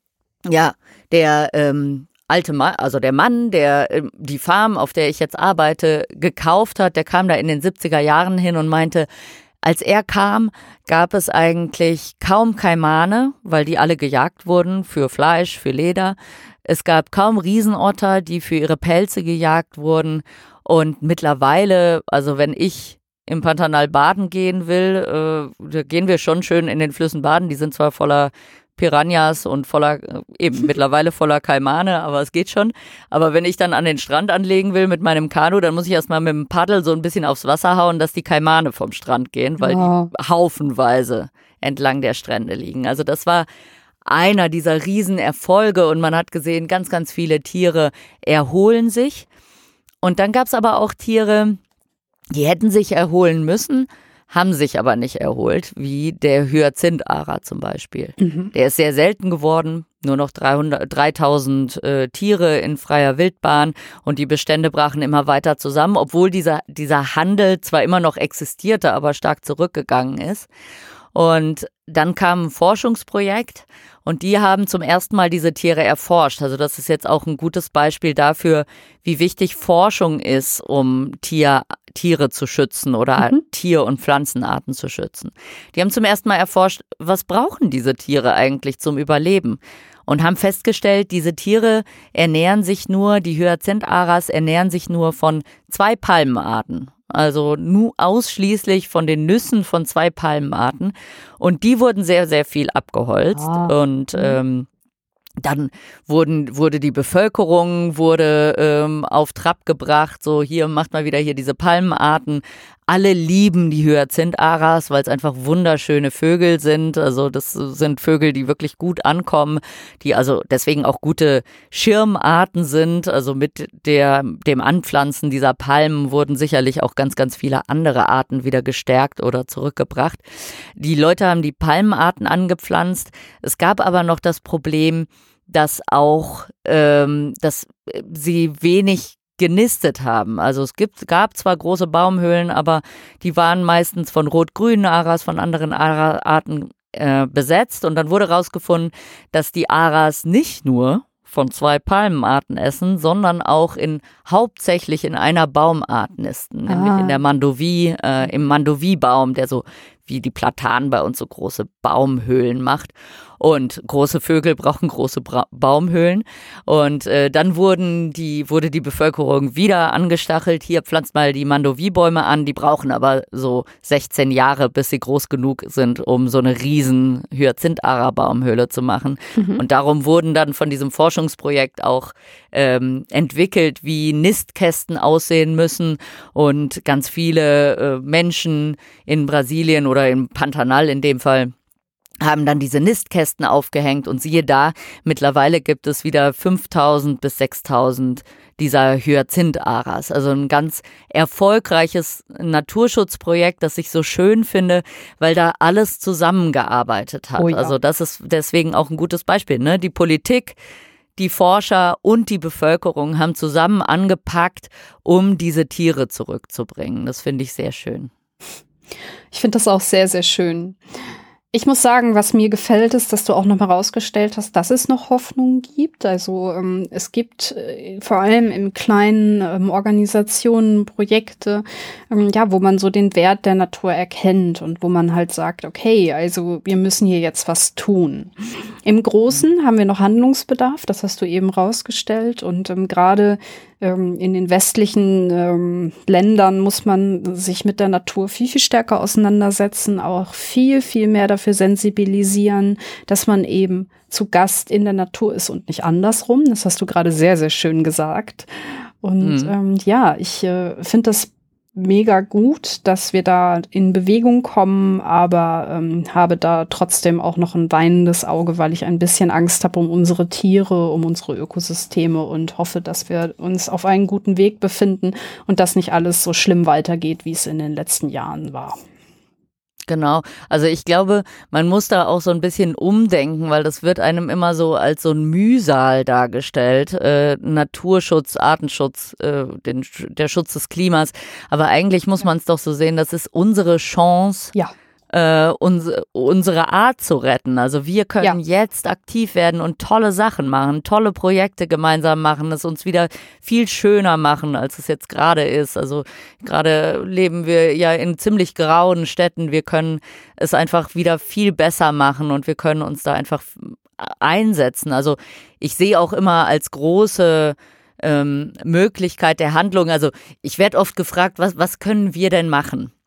ja, der ähm, alte Mann, also der Mann, der äh, die Farm, auf der ich jetzt arbeite, gekauft hat, der kam da in den siebziger Jahren hin und meinte, als er kam, gab es eigentlich kaum Kaimane, weil die alle gejagt wurden für Fleisch, für Leder. Es gab kaum Riesenotter, die für ihre Pelze gejagt wurden. Und mittlerweile, also wenn ich im Pantanal baden gehen will, äh, da gehen wir schon schön in den Flüssen baden. Die sind zwar voller Piranhas und voller, eben mittlerweile voller Kaimane, aber es geht schon. Aber wenn ich dann an den Strand anlegen will mit meinem Kanu, dann muss ich erstmal mit dem Paddel so ein bisschen aufs Wasser hauen, dass die Kaimane vom Strand gehen, weil oh. die haufenweise entlang der Strände liegen. Also das war einer dieser Riesenerfolge und man hat gesehen, ganz, ganz viele Tiere erholen sich. Und dann gab es aber auch Tiere, die hätten sich erholen müssen, haben sich aber nicht erholt, wie der Hyazinth-Ara zum Beispiel. Mhm. Der ist sehr selten geworden, nur noch dreihundert, dreitausend äh, Tiere in freier Wildbahn und die Bestände brachen immer weiter zusammen, obwohl dieser, dieser Handel zwar immer noch existierte, aber stark zurückgegangen ist. Und dann kam ein Forschungsprojekt und die haben zum ersten Mal diese Tiere erforscht. Also das ist jetzt auch ein gutes Beispiel dafür, wie wichtig Forschung ist, um Tier, Tiere zu schützen oder mhm. Tier- und Pflanzenarten zu schützen. Die haben zum ersten Mal erforscht, was brauchen diese Tiere eigentlich zum Überleben? Und haben festgestellt, diese Tiere ernähren sich nur, die Hyazinth-Aras ernähren sich nur von zwei Palmenarten. Also nur ausschließlich von den Nüssen von zwei Palmenarten. Und die wurden sehr, sehr viel abgeholzt. Ah. Und ähm, dann wurden, wurde die Bevölkerung wurde ähm, auf Trab gebracht. So, hier macht mal wieder hier diese Palmenarten. Alle lieben die Hyazinth-Aras, weil es einfach wunderschöne Vögel sind. Also das sind Vögel, die wirklich gut ankommen, die also deswegen auch gute Schirmarten sind. Also mit der, dem Anpflanzen dieser Palmen wurden sicherlich auch ganz, ganz viele andere Arten wieder gestärkt oder zurückgebracht. Die Leute haben die Palmenarten angepflanzt. Es gab aber noch das Problem, dass auch, ähm, dass sie wenig genistet haben. Also es gibt, gab zwar große Baumhöhlen, aber die waren meistens von rot-grünen Aras, von anderen Ara-Arten äh, besetzt. Und dann wurde herausgefunden, dass die Aras nicht nur von zwei Palmenarten essen, sondern auch in hauptsächlich in einer Baumart nisten, ah. nämlich in der Mandovie, äh, im Mandovie-Baum, der so wie die Platanen bei uns so große Baumhöhlen macht. Und große Vögel brauchen große Bra- Baumhöhlen. Und äh, dann wurden die, wurde die Bevölkerung wieder angestachelt. Hier pflanzt mal die Mandovie-Bäume an. Die brauchen aber so sechzehn Jahre, bis sie groß genug sind, um so eine riesen Hyazinth-Ara-Baumhöhle zu machen. Mhm. Und darum wurden dann von diesem Forschungsprojekt auch ähm, entwickelt, wie Nistkästen aussehen müssen. Und ganz viele äh, Menschen in Brasilien oder im Pantanal in dem Fall haben dann diese Nistkästen aufgehängt und siehe da, mittlerweile gibt es wieder fünftausend bis sechstausend dieser Hyazinth-Aras. Also ein ganz erfolgreiches Naturschutzprojekt, das ich so schön finde, weil da alles zusammengearbeitet hat. Oh ja. Also das ist deswegen auch ein gutes Beispiel, ne? Die Politik, die Forscher und die Bevölkerung haben zusammen angepackt, um diese Tiere zurückzubringen. Das finde ich sehr schön. Ich finde das auch sehr, sehr schön. Ich muss sagen, was mir gefällt, ist, dass du auch noch herausgestellt hast, dass es noch Hoffnung gibt. Also ähm, es gibt äh, vor allem in kleinen ähm, Organisationen Projekte, ähm, ja, wo man so den Wert der Natur erkennt und wo man halt sagt, okay, also wir müssen hier jetzt was tun. Im Großen haben wir noch Handlungsbedarf, das hast du eben rausgestellt. Und ähm, gerade ähm, in den westlichen ähm, Ländern muss man sich mit der Natur viel, viel stärker auseinandersetzen, auch viel, viel mehr dafür sensibilisieren, dass man eben zu Gast in der Natur ist und nicht andersrum. Das hast du gerade sehr, sehr schön gesagt. Und mhm. ähm, ja, ich äh, finde das mega gut, dass wir da in Bewegung kommen, aber ähm, habe da trotzdem auch noch ein weinendes Auge, weil ich ein bisschen Angst habe um unsere Tiere, um unsere Ökosysteme und hoffe, dass wir uns auf einen guten Weg befinden und dass nicht alles so schlimm weitergeht, wie es in den letzten Jahren war. Genau, also ich glaube, man muss da auch so ein bisschen umdenken, weil das wird einem immer so als so ein Mühsal dargestellt, äh, Naturschutz, Artenschutz, äh, den, der Schutz des Klimas, aber eigentlich muss man es doch so sehen, das ist unsere Chance, ja. äh, uns, unsere Art zu retten. Also wir können ja. jetzt aktiv werden und tolle Sachen machen, tolle Projekte gemeinsam machen, es uns wieder viel schöner machen, als es jetzt gerade ist. Also gerade leben wir ja in ziemlich grauen Städten. Wir können es einfach wieder viel besser machen und wir können uns da einfach einsetzen. Also ich sehe auch immer als große ähm, Möglichkeit der Handlung, also ich werde oft gefragt, was, was können wir denn machen?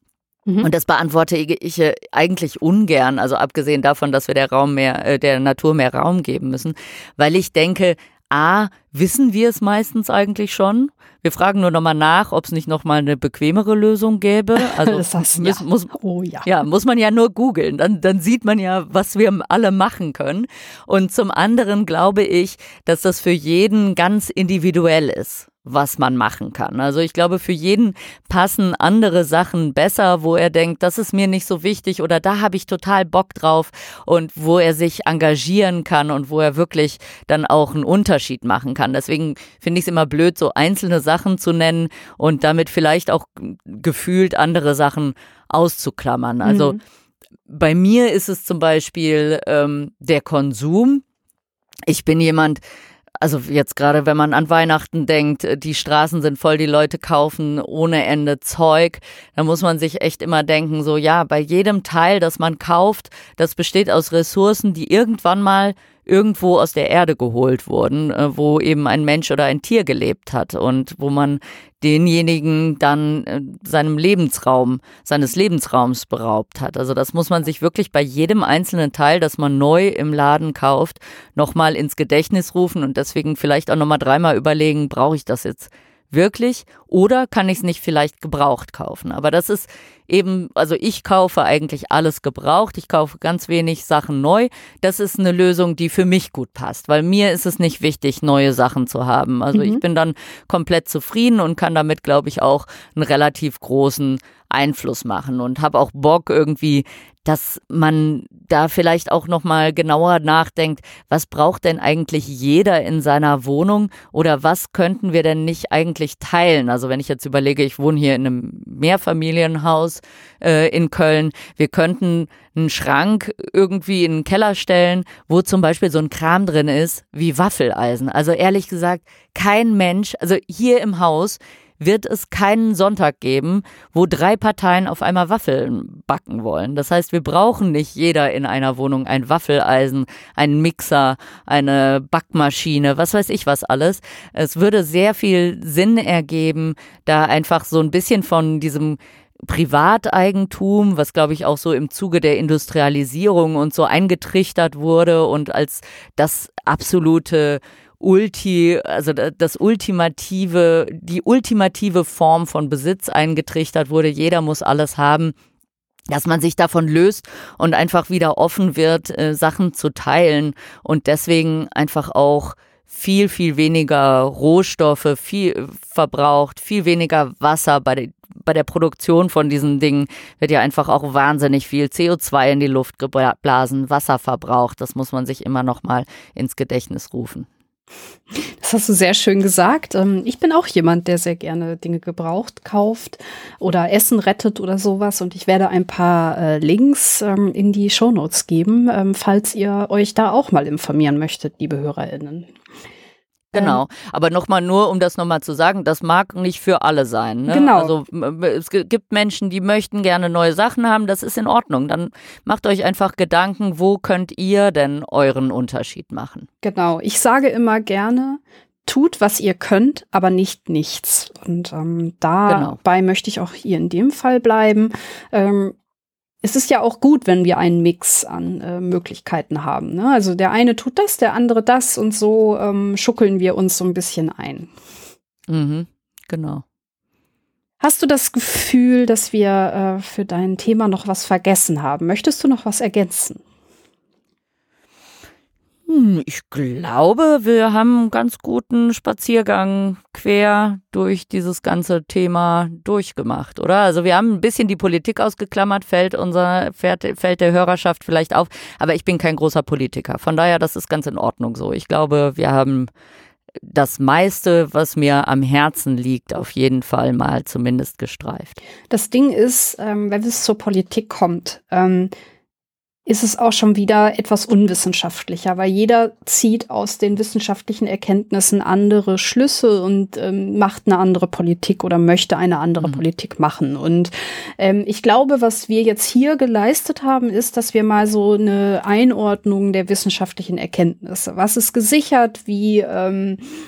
Mhm. Und das beantworte ich eigentlich ungern, also abgesehen davon, dass wir der Raum mehr, äh, der Natur mehr Raum geben müssen, weil ich denke, A, wissen wir es meistens eigentlich schon. Wir fragen nur nochmal nach, ob es nicht nochmal eine bequemere Lösung gäbe. Also das heißt, muss, ja. muss, oh, ja. ja, muss man ja nur googeln. Dann, dann sieht man ja, was wir alle machen können. Und zum anderen glaube ich, dass das für jeden ganz individuell ist, was man machen kann. Also ich glaube, für jeden passen andere Sachen besser, wo er denkt, das ist mir nicht so wichtig oder da habe ich total Bock drauf und wo er sich engagieren kann und wo er wirklich dann auch einen Unterschied machen kann. Deswegen finde ich es immer blöd, so einzelne Sachen zu nennen und damit vielleicht auch gefühlt andere Sachen auszuklammern. Also mhm. bei mir ist es zum Beispiel ähm, der Konsum. Ich bin jemand, also jetzt gerade, wenn man an Weihnachten denkt, die Straßen sind voll, die Leute kaufen ohne Ende Zeug, da muss man sich echt immer denken, so ja, bei jedem Teil, das man kauft, das besteht aus Ressourcen, die irgendwann mal irgendwo aus der Erde geholt wurden, wo eben ein Mensch oder ein Tier gelebt hat und wo man denjenigen dann seinem Lebensraum, seines Lebensraums beraubt hat. Also das muss man sich wirklich bei jedem einzelnen Teil, das man neu im Laden kauft, nochmal ins Gedächtnis rufen und deswegen vielleicht auch nochmal dreimal überlegen, brauche ich das jetzt wirklich oder kann ich es nicht vielleicht gebraucht kaufen? Aber das ist eben, also ich kaufe eigentlich alles gebraucht, ich kaufe ganz wenig Sachen neu. Das ist eine Lösung, die für mich gut passt, weil mir ist es nicht wichtig, neue Sachen zu haben. Also mhm. ich bin dann komplett zufrieden und kann damit, glaube ich, auch einen relativ großen Einfluss machen und habe auch Bock irgendwie, dass man da vielleicht auch nochmal genauer nachdenkt, was braucht denn eigentlich jeder in seiner Wohnung oder was könnten wir denn nicht eigentlich teilen? Also wenn ich jetzt überlege, ich wohne hier in einem Mehrfamilienhaus äh, in Köln, wir könnten einen Schrank irgendwie in den Keller stellen, wo zum Beispiel so ein Kram drin ist wie Waffeleisen. Also ehrlich gesagt, kein Mensch, also hier im Haus wird es keinen Sonntag geben, wo drei Parteien auf einmal Waffeln backen wollen. Das heißt, wir brauchen nicht jeder in einer Wohnung ein Waffeleisen, einen Mixer, eine Backmaschine, was weiß ich was alles. Es würde sehr viel Sinn ergeben, da einfach so ein bisschen von diesem Privateigentum, was glaube ich auch so im Zuge der Industrialisierung und so eingetrichtert wurde und als das absolute Ulti, also das ultimative, die ultimative Form von Besitz eingetrichtert wurde. Jeder muss alles haben, dass man sich davon löst und einfach wieder offen wird, äh, Sachen zu teilen und deswegen einfach auch viel, viel weniger Rohstoffe, viel verbraucht, viel weniger Wasser bei der Bei der Produktion von diesen Dingen wird ja einfach auch wahnsinnig viel C O zwei in die Luft geblasen, Wasser verbraucht. Das muss man sich immer noch mal ins Gedächtnis rufen. Das hast du sehr schön gesagt. Ich bin auch jemand, der sehr gerne Dinge gebraucht kauft oder Essen rettet oder sowas. Und ich werde ein paar Links in die Shownotes geben, falls ihr euch da auch mal informieren möchtet, liebe HörerInnen. Genau, aber nochmal nur, um das nochmal zu sagen, das mag nicht für alle sein. Ne? Genau. Also es gibt Menschen, die möchten gerne neue Sachen haben, das ist in Ordnung. Dann macht euch einfach Gedanken, wo könnt ihr denn euren Unterschied machen? Genau, ich sage immer gerne, tut, was ihr könnt, aber nicht nichts. Und ähm, dabei genau. möchte ich auch hier in dem Fall bleiben. Ähm, Es ist ja auch gut, wenn wir einen Mix an äh, Möglichkeiten haben. Ne? Also der eine tut das, der andere das und so ähm, schuckeln wir uns so ein bisschen ein. Mhm, genau. Hast du das Gefühl, dass wir äh, für dein Thema noch was vergessen haben? Möchtest du noch was ergänzen? Ich glaube, wir haben einen ganz guten Spaziergang quer durch dieses ganze Thema durchgemacht, oder? Also wir haben ein bisschen die Politik ausgeklammert, fällt unser fällt der Hörerschaft vielleicht auf, aber ich bin kein großer Politiker. Von daher, das ist ganz in Ordnung so. Ich glaube, wir haben das meiste, was mir am Herzen liegt, auf jeden Fall mal zumindest gestreift. Das Ding ist, ähm, wenn es zur Politik kommt, ähm, ist es auch schon wieder etwas unwissenschaftlicher, weil jeder zieht aus den wissenschaftlichen Erkenntnissen andere Schlüsse und ähm, macht eine andere Politik oder möchte eine andere mhm. Politik machen. Und ähm, ich glaube, was wir jetzt hier geleistet haben, ist, dass wir mal so eine Einordnung der wissenschaftlichen Erkenntnisse, was ist gesichert, wie ähm,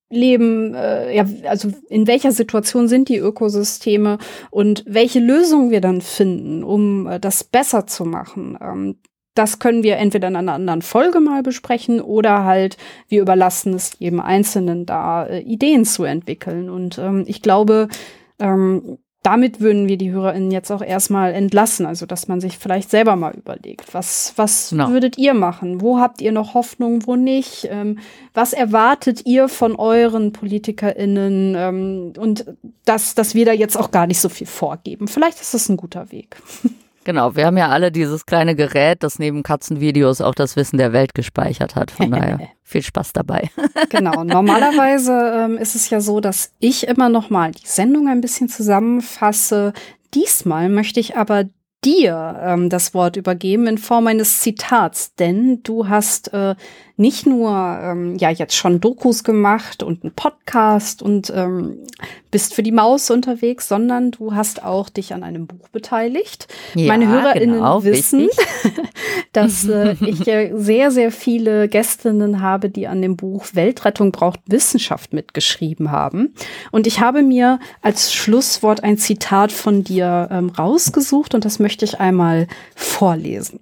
leben, äh, ja, also in welcher Situation sind die Ökosysteme und welche Lösungen wir dann finden, um äh, das besser zu machen. Ähm, das können wir entweder in einer anderen Folge mal besprechen oder halt wir überlassen es jedem Einzelnen da, äh, Ideen zu entwickeln. Und ähm, ich glaube, ähm, damit würden wir die HörerInnen jetzt auch erstmal entlassen, also dass man sich vielleicht selber mal überlegt, was, was no. würdet ihr machen? Wo habt ihr noch Hoffnung, wo nicht? Ähm, was erwartet ihr von euren PolitikerInnen? Ähm, und dass, dass wir da jetzt auch gar nicht so viel vorgeben. Vielleicht ist das ein guter Weg. Genau, wir haben ja alle dieses kleine Gerät, das neben Katzenvideos auch das Wissen der Welt gespeichert hat. Von daher viel Spaß dabei. Genau, normalerweise ähm, ist es ja so, dass ich immer noch mal die Sendung ein bisschen zusammenfasse. Diesmal möchte ich aber dir ähm, das Wort übergeben in Form eines Zitats, denn du hast äh, nicht nur ähm, ja jetzt schon Dokus gemacht und einen Podcast und ähm, bist für die Maus unterwegs, sondern du hast auch dich an einem Buch beteiligt. Ja, Meine HörerInnen genau, wissen, dass äh, ich äh, sehr, sehr viele Gästinnen habe, die an dem Buch Weltrettung braucht Wissenschaft mitgeschrieben haben. Und ich habe mir als Schlusswort ein Zitat von dir ähm, rausgesucht und das möchte ich einmal vorlesen.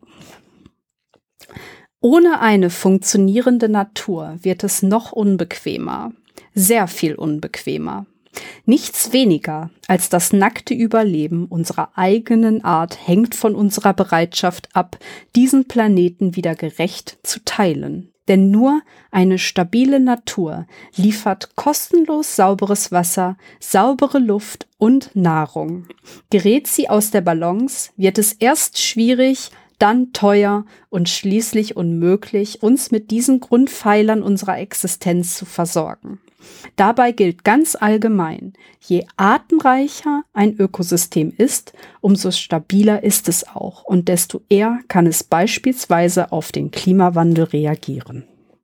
Ohne eine funktionierende Natur wird es noch unbequemer, sehr viel unbequemer. Nichts weniger als das nackte Überleben unserer eigenen Art hängt von unserer Bereitschaft ab, diesen Planeten wieder gerecht zu teilen. Denn nur eine stabile Natur liefert kostenlos sauberes Wasser, saubere Luft und Nahrung. Gerät sie aus der Balance, wird es erst schwierig, dann teuer und schließlich unmöglich, uns mit diesen Grundpfeilern unserer Existenz zu versorgen. Dabei gilt ganz allgemein, je artenreicher ein Ökosystem ist, umso stabiler ist es auch und desto eher kann es beispielsweise auf den Klimawandel reagieren.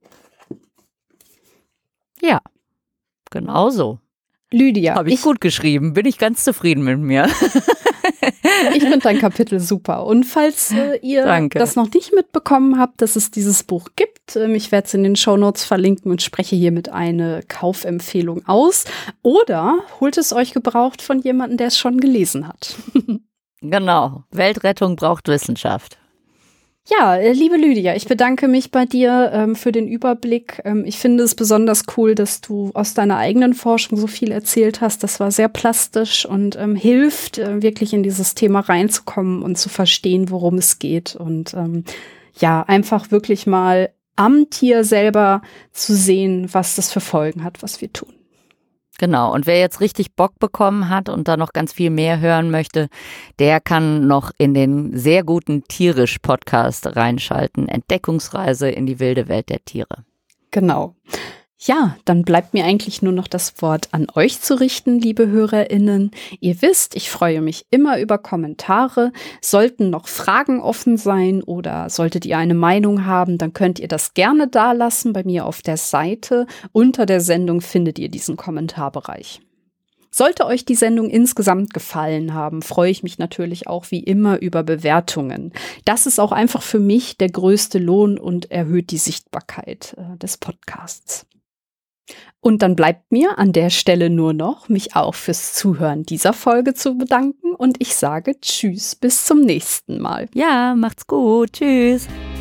Ja, genau so. Lydia. Habe ich, ich gut geschrieben, bin ich ganz zufrieden mit mir. Ich finde dein Kapitel super. Und falls äh, ihr Danke. das noch nicht mitbekommen habt, dass es dieses Buch gibt, ähm, ich werde es in den Shownotes verlinken und spreche hiermit eine Kaufempfehlung aus. Oder holt es euch gebraucht von jemandem, der es schon gelesen hat. Genau. Weltrettung braucht Wissenschaft. Ja, liebe Lydia, ich bedanke mich bei dir ähm, für den Überblick. Ähm, ich finde es besonders cool, dass du aus deiner eigenen Forschung so viel erzählt hast. Das war sehr plastisch und ähm, hilft, äh, wirklich in dieses Thema reinzukommen und zu verstehen, worum es geht. Und ähm, ja, einfach wirklich mal am Tier selber zu sehen, was das für Folgen hat, was wir tun. Genau, und wer jetzt richtig Bock bekommen hat und da noch ganz viel mehr hören möchte, der kann noch in den sehr guten Tierisch-Podcast reinschalten. Entdeckungsreise in die wilde Welt der Tiere. Genau. Ja, dann bleibt mir eigentlich nur noch das Wort an euch zu richten, liebe HörerInnen. Ihr wisst, ich freue mich immer über Kommentare. Sollten noch Fragen offen sein oder solltet ihr eine Meinung haben, dann könnt ihr das gerne dalassen bei mir auf der Seite. Unter der Sendung findet ihr diesen Kommentarbereich. Sollte euch die Sendung insgesamt gefallen haben, freue ich mich natürlich auch wie immer über Bewertungen. Das ist auch einfach für mich der größte Lohn und erhöht die Sichtbarkeit äh, des Podcasts. Und dann bleibt mir an der Stelle nur noch, mich auch fürs Zuhören dieser Folge zu bedanken und ich sage Tschüss, bis zum nächsten Mal. Ja, macht's gut. Tschüss.